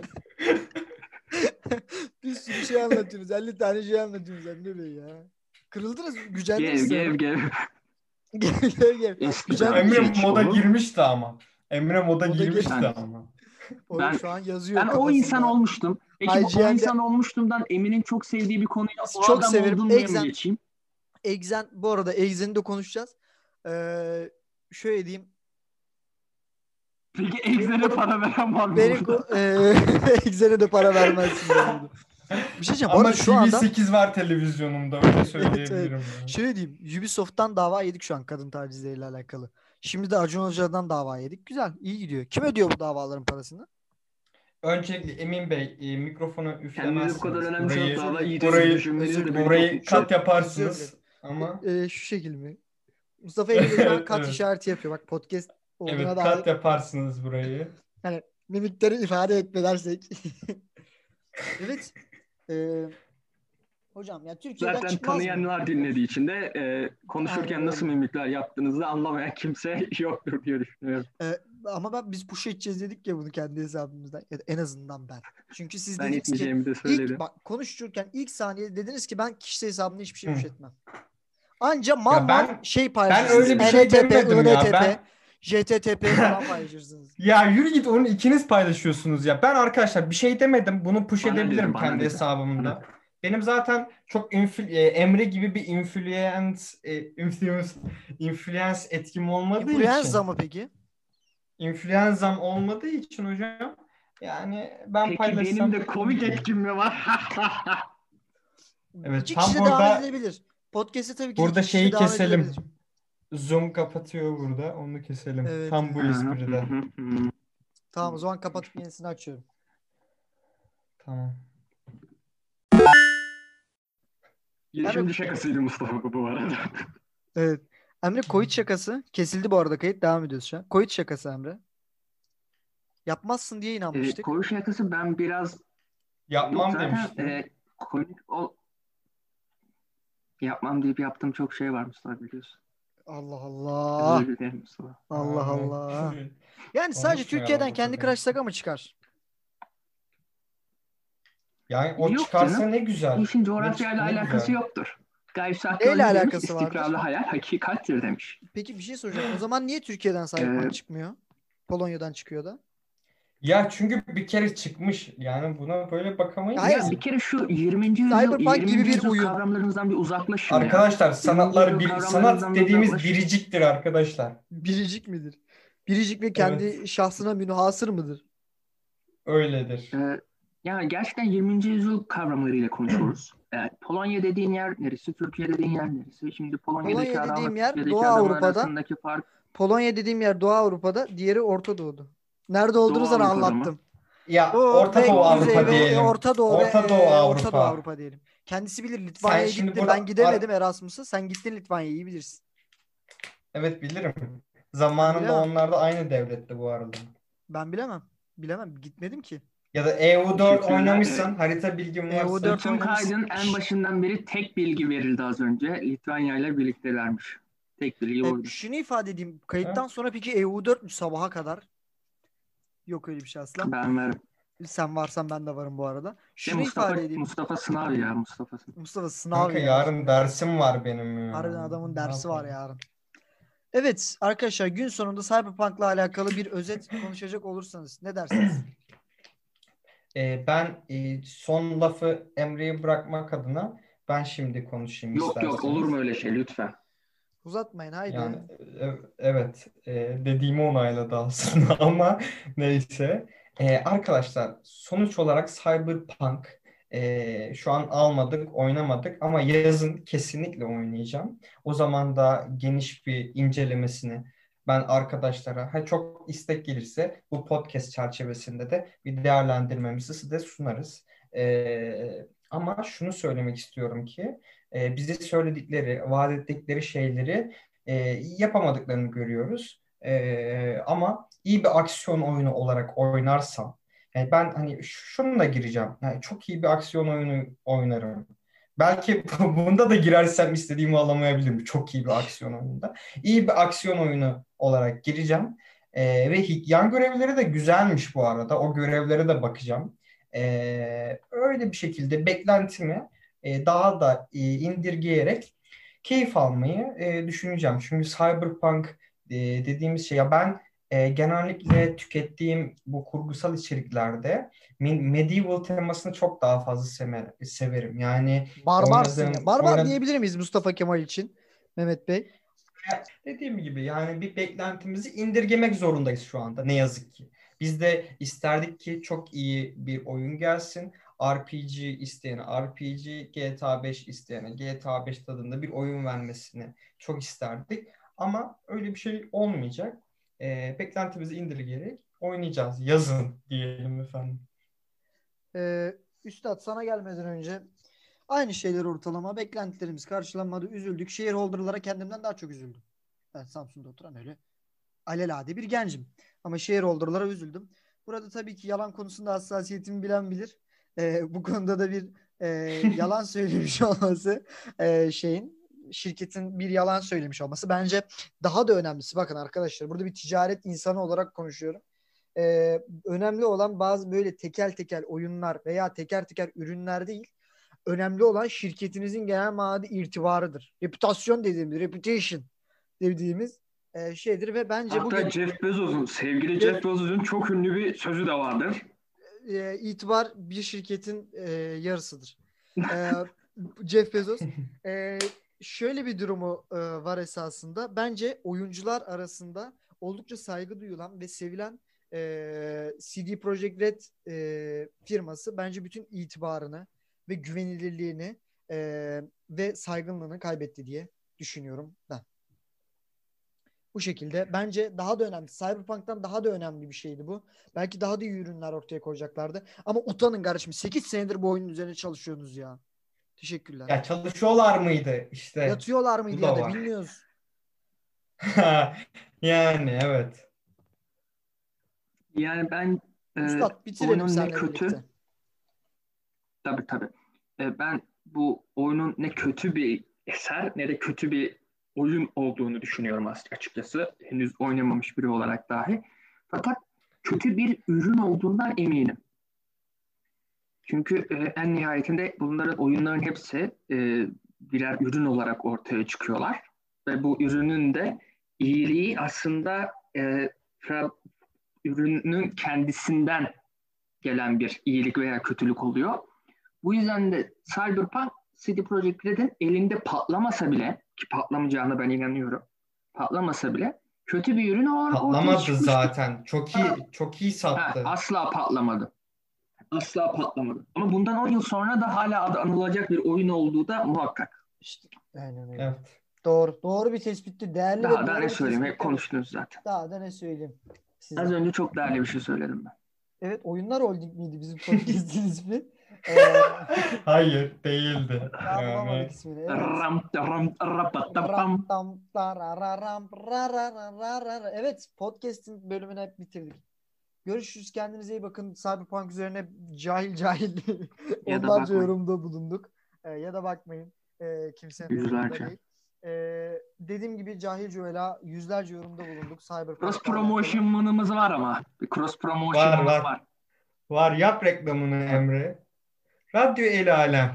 Speaker 1: Bir sürü şey anlatıyorsunuz. 50 tane şey anlatıyorsunuz Emre Bey ya. Kırıldınız mı? Gücendiniz mi?
Speaker 3: Gev.
Speaker 1: Gel.
Speaker 3: Eskiden
Speaker 2: Emre
Speaker 3: hiç
Speaker 2: moda
Speaker 3: olur.
Speaker 2: girmişti ama. Emre moda girmişti
Speaker 3: Yani.
Speaker 2: ama.
Speaker 1: O şu an yazıyor
Speaker 3: Ben o
Speaker 1: kafasında.
Speaker 3: insan olmuştum. Peki bu o
Speaker 1: IGN'de
Speaker 3: insan olmuştumdan Emin'in çok sevdiği bir konuya o
Speaker 1: çok
Speaker 3: adam
Speaker 1: severim.
Speaker 3: oldun diye mi geçeyim?
Speaker 1: Bu arada Exen'i de konuşacağız. Şöyle diyeyim.
Speaker 3: Peki Exen'e para veren var mı burada?
Speaker 1: Exen'e de para vermezsin. Bir şey diyeceğim. Bu
Speaker 2: Ama
Speaker 1: arada şu anda
Speaker 2: TV8 var televizyonumda, öyle söyleyebilirim.
Speaker 1: evet. Şöyle diyeyim. Ubisoft'tan dava yedik şu an kadın tacizleriyle alakalı. Şimdi de Acun Hoca'dan dava yedik. Güzel, iyi gidiyor. Kim ödüyor bu davaların parasını?
Speaker 2: Öncelikle Emin Bey mikrofonu
Speaker 3: Kendinizi bu kadar önemli dava
Speaker 2: burayı kat yaparsınız. Ama
Speaker 1: şu şekil mi? Mustafa Emre şu an kat
Speaker 2: Evet.
Speaker 1: işareti yapıyor. Bak podcast olduğuna
Speaker 2: evet,
Speaker 1: dair.
Speaker 2: kat yaparsınız burayı.
Speaker 1: Hani mimikleri ifade etmelersek. Evet. Hocam ya Türkiye'den
Speaker 3: Zaten
Speaker 1: çıkmaz mı?
Speaker 3: tanıyanlar dinlediği için de konuşurken
Speaker 1: Aynen
Speaker 3: nasıl
Speaker 1: öyle.
Speaker 3: mimikler yaptığınızı anlamayan kimse yoktur diye düşünüyorum.
Speaker 1: Ama biz push edeceğiz dedik ya bunu kendi hesabımızdan. Ya da en azından ben. Çünkü siz
Speaker 3: Ben
Speaker 1: dediniz ki
Speaker 3: etmeyeceğimi de söyledim.
Speaker 1: bak konuşurken ilk saniyede dediniz ki ben kişisel hesabımda hiçbir şey push etmem. Anca mal
Speaker 2: Ya
Speaker 1: mal
Speaker 2: ben-
Speaker 1: şey
Speaker 2: Ben
Speaker 1: paylaşırsınız.
Speaker 2: öyle bir şey demedim ya.
Speaker 1: INTP, JTTP falan paylaşırsınız.
Speaker 2: Ya yürü git, onu ikiniz paylaşıyorsunuz ya. Ben arkadaşlar bir şey demedim. Bunu push
Speaker 3: Bana
Speaker 2: edebilirim
Speaker 3: dedim, bana
Speaker 2: kendi
Speaker 3: dedim.
Speaker 2: hesabımda. Benim zaten çok Emre gibi bir influence etkim olmadığı
Speaker 1: Influenza
Speaker 2: için.
Speaker 1: mı peki?
Speaker 2: İnfluenzam olmadığı için hocam. Yani ben
Speaker 3: Peki
Speaker 2: paylaşsam.
Speaker 3: benim de komik etkim mi var?
Speaker 2: Evet,
Speaker 1: İki
Speaker 2: tam
Speaker 1: kişi de devam
Speaker 2: burada-
Speaker 1: edilebilir. Podcast'e tabii ki
Speaker 2: Burada
Speaker 1: iki kişi de
Speaker 2: şeyi
Speaker 1: devam
Speaker 2: keselim.
Speaker 1: edilebilir.
Speaker 2: Zoom kapatıyor burada. Onu keselim.
Speaker 1: Evet,
Speaker 2: Tam bu
Speaker 1: evet.
Speaker 2: espride.
Speaker 1: Tamam o zaman kapatıp yenisini açıyorum.
Speaker 2: Tamam.
Speaker 3: Girişimci şakasıydı Mustafa bu arada.
Speaker 1: Evet. Emre Koyut şakası. Kesildi bu arada kayıt. Devam ediyoruz şu an. Koyut şakası Emre. Yapmazsın diye inanmıştık.
Speaker 3: Koyu şakası ben biraz
Speaker 2: Yapmam
Speaker 3: zaten
Speaker 2: demiştim.
Speaker 3: yapmam deyip yaptığım çok şey var Mustafa, biliyorsun.
Speaker 1: Allah Allah.
Speaker 3: Özür dilerim Mustafa.
Speaker 1: Allah
Speaker 2: Aynen.
Speaker 1: Allah. Yani sadece
Speaker 2: Konuşmayalım
Speaker 1: Türkiye'den
Speaker 2: bu
Speaker 1: kendi
Speaker 2: konuyu.
Speaker 1: Crash Saga mı çıkar?
Speaker 2: Yani o
Speaker 3: Yok
Speaker 2: çıkarsa
Speaker 3: canım.
Speaker 2: ne güzel.
Speaker 3: İşin coğrafyayla
Speaker 2: Ne
Speaker 3: alakası
Speaker 2: güzel.
Speaker 3: yoktur. Gayb Sahi
Speaker 1: Neyle
Speaker 3: öyle demiş,
Speaker 1: alakası vardır?
Speaker 3: istikrarlı hayal hakikattir demiş.
Speaker 1: Peki bir şey soracağım. O zaman niye Türkiye'den Cyberpunk çıkmıyor? Polonya'dan çıkıyor da.
Speaker 2: Ya çünkü bir kere çıkmış. Yani buna böyle bakamayız.
Speaker 1: Hayır.
Speaker 3: Ya bir kere şu 20. yüzyıl,
Speaker 1: Cyberpunk
Speaker 3: 20.
Speaker 1: gibi bir
Speaker 3: yüzyıl
Speaker 1: oyun.
Speaker 3: kavramlarınızdan bir uzaklaşın ya.
Speaker 2: Arkadaşlar sanatlar
Speaker 3: Kavramlarınızdan
Speaker 2: sanat dediğimiz
Speaker 3: uzaklaşın.
Speaker 2: biriciktir arkadaşlar.
Speaker 1: Biricik midir? Biricik ve kendi şahsına münhasır mıdır?
Speaker 2: Öyledir.
Speaker 3: Yani gerçekten 20. yüzyıl kavramlarıyla konuşuyoruz. Polonya dediğin yer neresi? Türkiye dediğin yer neresi? Şimdi Polonya'daki
Speaker 1: Polonya
Speaker 3: adamla
Speaker 1: dediğim yer
Speaker 3: Türkiye'deki
Speaker 1: Doğu
Speaker 3: adamlar
Speaker 1: Avrupa'da.
Speaker 3: arasındaki fark
Speaker 1: Polonya dediğim yer Doğu Avrupa'da, diğeri Orta Doğu'da. Nerede olduğunu
Speaker 3: Doğu
Speaker 1: sana
Speaker 3: Avrupa'da mı?
Speaker 1: anlattım.
Speaker 2: Ya
Speaker 1: Doğu
Speaker 2: Orta
Speaker 1: ve
Speaker 2: Doğu
Speaker 1: Kuzey
Speaker 2: Avrupa
Speaker 1: ve
Speaker 2: diyelim.
Speaker 1: Orta Doğu
Speaker 2: Orta Doğu
Speaker 1: Orta Doğu
Speaker 2: Avrupa.
Speaker 1: Avrupa diyelim. Kendisi bilir. Litvanya'ya
Speaker 2: şimdi
Speaker 1: gitti.
Speaker 2: burada
Speaker 1: Ben gidemedim Erasmus'a. Sen gittin Litvanya'ya, iyi bilirsin.
Speaker 2: Evet, bilirim.
Speaker 1: Ben
Speaker 2: Zamanında
Speaker 1: bilemem.
Speaker 2: onlar da aynı devletti bu arada.
Speaker 1: Ben bilemem. Bilemem. Gitmedim ki.
Speaker 2: Ya da EU4
Speaker 3: Teşekkürler.
Speaker 2: oynamışsan, harita bilgin varsa.
Speaker 1: EU4
Speaker 3: Bütün
Speaker 1: oynamışsın.
Speaker 3: kaydın en başından beri tek bilgi verildi az önce. Litvanya ile birliktelermiş. Tek bilgi oydu.
Speaker 1: Şunu ifade edeyim. Kayıttan sonra peki EU4 mü sabaha kadar? Yok öyle bir şey asla.
Speaker 3: Ben varım.
Speaker 1: Sen varsan ben de varım bu arada. Şunu
Speaker 3: Mustafa,
Speaker 1: ifade edeyim.
Speaker 3: Mustafa sınav ya Mustafa.
Speaker 1: Mustafa sınav
Speaker 2: Kanka
Speaker 1: ya.
Speaker 2: yarın dersim var benim ya.
Speaker 1: Harbiden adamın
Speaker 2: Ne
Speaker 1: dersi var
Speaker 2: yapalım?
Speaker 1: yarın. Evet arkadaşlar, gün sonunda Cyberpunk'la alakalı bir özet konuşacak olursanız ne dersiniz?
Speaker 2: Ben son lafı Emre'ye bırakmak adına ben şimdi konuşayım
Speaker 3: Yok
Speaker 2: isterseniz.
Speaker 3: olur mu öyle şey lütfen.
Speaker 1: Uzatmayın haydi.
Speaker 2: Yani evet, dediğimi onayladı aslında ama neyse. Arkadaşlar sonuç olarak Cyberpunk şu an almadık, oynamadık ama yazın kesinlikle oynayacağım. O zaman da geniş bir incelemesini Ben arkadaşlara çok istek gelirse bu podcast çerçevesinde de bir değerlendirmemizi de sunarız. Ama şunu söylemek istiyorum ki bize söyledikleri, vaat ettikleri şeyleri yapamadıklarını görüyoruz. Ama iyi bir aksiyon oyunu olarak oynarsam, yani ben hani şununla gireceğim. Yani çok iyi bir aksiyon oyunu oynarım. Belki bunda da girersem istediğimi alamayabilirim. Çok iyi bir aksiyon oyununda. İyi bir aksiyon oyunu olarak gireceğim. Ve yan görevleri de güzelmiş bu arada. O görevlere de bakacağım. Öyle bir şekilde beklentimi daha da indirgeyerek keyif almayı düşüneceğim. Çünkü Cyberpunk dediğimiz şey, ya ben genellikle tükettiğim bu kurgusal içeriklerde medieval temasını çok daha fazla severim. Yani
Speaker 1: Barbarsın ya. Barbar
Speaker 2: oynadığım
Speaker 1: diyebilir miyiz Mustafa Kemal için? Mehmet Bey.
Speaker 2: dediğim gibi yani bir beklentimizi indirgemek zorundayız şu anda ne yazık ki. Biz de isterdik ki çok iyi bir oyun gelsin. RPG isteyene RPG, GTA 5 isteyene GTA 5 tadında bir oyun vermesini çok isterdik. Ama öyle bir şey olmayacak. Beklentimizi indirgeyerek oynayacağız. Yazın diyelim efendim.
Speaker 1: Üstad sana gelmeden önce aynı şeyler ortalama. Beklentilerimiz karşılanmadı. Üzüldük. Shareholder'lara kendimden daha çok üzüldüm. Ben Samsun'da oturan öyle alelade bir gencim. Ama shareholder'lara üzüldüm. Burada tabii ki yalan konusunda hassasiyetimi bilen bilir. Bu konuda da bir yalan söylemiş olması şirketin bir yalan söylemiş olması bence daha da önemlisi. Bakın arkadaşlar, burada bir ticaret insanı olarak konuşuyorum. Önemli olan bazı böyle tekel tekel oyunlar veya teker teker ürünler değil. Önemli olan şirketinizin genel manada irtibarıdır. Reputasyon dediğimiz, reputation dediğimiz şeydir ve bence
Speaker 3: hatta Jeff Bezos'un, sevgili Jeff Bezos'un çok ünlü bir sözü de vardır.
Speaker 1: İtibar bir şirketin yarısıdır. Jeff Bezos şöyle bir durumu var esasında. Bence oyuncular arasında oldukça saygı duyulan ve sevilen CD Projekt Red firması bence bütün itibarını ve güvenilirliğini ve saygınlığını kaybetti diye düşünüyorum ben. Bu şekilde bence daha da önemli. Cyberpunk'tan daha da önemli bir şeydi bu. Belki daha da iyi ürünler ortaya koyacaklardı. Ama utanın kardeşim. 8 senedir bu oyunun üzerine çalışıyorsunuz ya. Teşekkürler.
Speaker 2: Ya çalışıyorlar mıydı işte?
Speaker 1: Yatıyorlar mıydı ya da bilmiyoruz.
Speaker 2: Yani evet.
Speaker 3: Yani ben
Speaker 1: Üstad bitirelim seninle birlikte.
Speaker 3: Tabii. Ben bu oyunun ne kötü bir eser ne de kötü bir oyun olduğunu düşünüyorum açıkçası. Henüz oynamamış biri olarak dahi. Fakat kötü bir ürün olduğundan eminim. Çünkü en nihayetinde bunların oyunların hepsi birer ürün olarak ortaya çıkıyorlar. Ve bu ürünün de iyiliği aslında ürünün kendisinden gelen bir iyilik veya kötülük oluyor. Bu yüzden de Cyberpunk CD Projekt Red'in elinde patlamasa bile, ki patlamayacağına ben inanıyorum, patlamasa bile kötü bir ürün olarak
Speaker 2: patlamadı
Speaker 3: ortaya çıkmıştı.
Speaker 2: Zaten. Çok iyi sattı.
Speaker 3: Asla patlamadı. Ama bundan 10 yıl sonra da hala adı anılacak bir oyun olduğu da muhakkak.
Speaker 1: İşte, aynen öyle.
Speaker 2: Evet.
Speaker 1: Doğru bir tespitti. Değerli
Speaker 3: daha da ne söyleyeyim? Hep konuştunuz zaten.
Speaker 1: Daha da ne söyleyeyim?
Speaker 3: Sizden. Az önce çok değerli bir şey söyledim ben.
Speaker 1: Evet, Oyunlar Holding miydi bizim podcast'in ismi?
Speaker 2: Hayır, değildi.
Speaker 1: Bulamadık ismini. Evet, podcast'in bölümünü hep bitirdik. Görüşürüz, kendinize iyi bakın. Cyberpunk üzerine cahil onlarca yorumda bulunduk. Ya da bakmayın. Kimsenin
Speaker 3: yüzlerce
Speaker 1: değil. Dediğim gibi cahilce öyle yüzlerce yorumda bulunduk. Cyberpunk
Speaker 3: cross promotion'ımız var ama. Bir cross promotion'ımız var.
Speaker 2: Var, yap reklamını Emre. Radyo El Alem.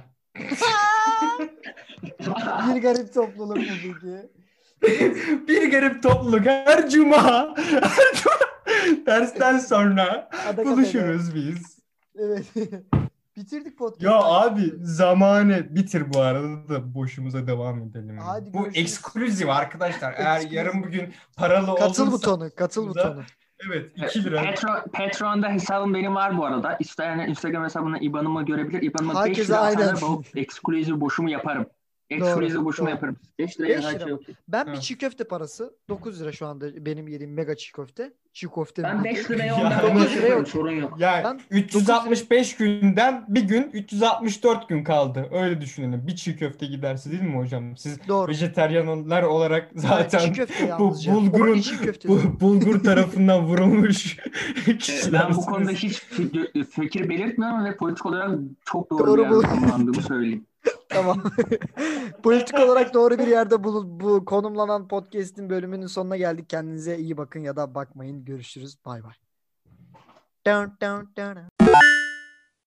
Speaker 1: Bir garip topluluk mu peki?
Speaker 2: Bir garip topluluk her cuma dersten sonra buluşuruz biz.
Speaker 1: Evet. Bitirdik podcast'ı.
Speaker 2: Ya abi zamanı bitir bu arada da boşumuza devam edelim.
Speaker 1: Hadi
Speaker 2: bu
Speaker 1: görüşürüz.
Speaker 2: Ekskluziv arkadaşlar. Eğer yarın bugün paralı olursa.
Speaker 1: Katıl butonu.
Speaker 2: Evet, 2 lira.
Speaker 3: Patreon'da hesabım benim var bu arada. İsteyen Instagram hesabına IBAN'ımı görebilir. IBAN'ıma
Speaker 1: Herkese
Speaker 3: 5 lira atarlar. Bu ekskluziv boşumu yaparım. Ekstra
Speaker 4: Doğru,
Speaker 3: yüzde boşuna
Speaker 4: doğru.
Speaker 3: yaparım. 5 liraya
Speaker 4: 5
Speaker 3: her
Speaker 4: lira
Speaker 3: şey
Speaker 4: mı?
Speaker 3: yok.
Speaker 4: Ben bir
Speaker 2: Evet.
Speaker 4: çiğ köfte parası 9 lira şu anda benim yediğim mega çiğ köfte. Çiğ köfte
Speaker 3: Ben
Speaker 4: bildiğin.
Speaker 3: 5 liraya
Speaker 2: Ya
Speaker 3: 10
Speaker 2: ama-
Speaker 3: liraya
Speaker 4: 9 liraya
Speaker 3: yaparım.
Speaker 4: okey.
Speaker 3: Sorun yok.
Speaker 2: Ya
Speaker 4: Ben
Speaker 2: 365 günden bir gün 364 gün kaldı. Öyle düşünelim. Bir çiğ köfte giderse değil mi hocam? Siz
Speaker 4: Doğru.
Speaker 2: vejeteryanlar olarak
Speaker 4: Yani
Speaker 2: zaten
Speaker 4: çiğ köfte
Speaker 2: bu
Speaker 4: yalnızca.
Speaker 2: bulgurun
Speaker 4: Only çiğ köfte diyorum.
Speaker 2: bulgur tarafından vurulmuş
Speaker 3: Ben bu
Speaker 2: kişilersiniz.
Speaker 3: konuda hiç fikir belirtmiyorum ve politik olarak çok doğru bir
Speaker 4: Doğru
Speaker 3: yerde
Speaker 4: bu.
Speaker 3: konumlandığımı söyleyeyim.
Speaker 4: Tamam. Politik olarak doğru bir yerde bu konumlanan podcast'in bölümünün sonuna geldik. Kendinize iyi bakın ya da bakmayın. Görüşürüz. Bay bay.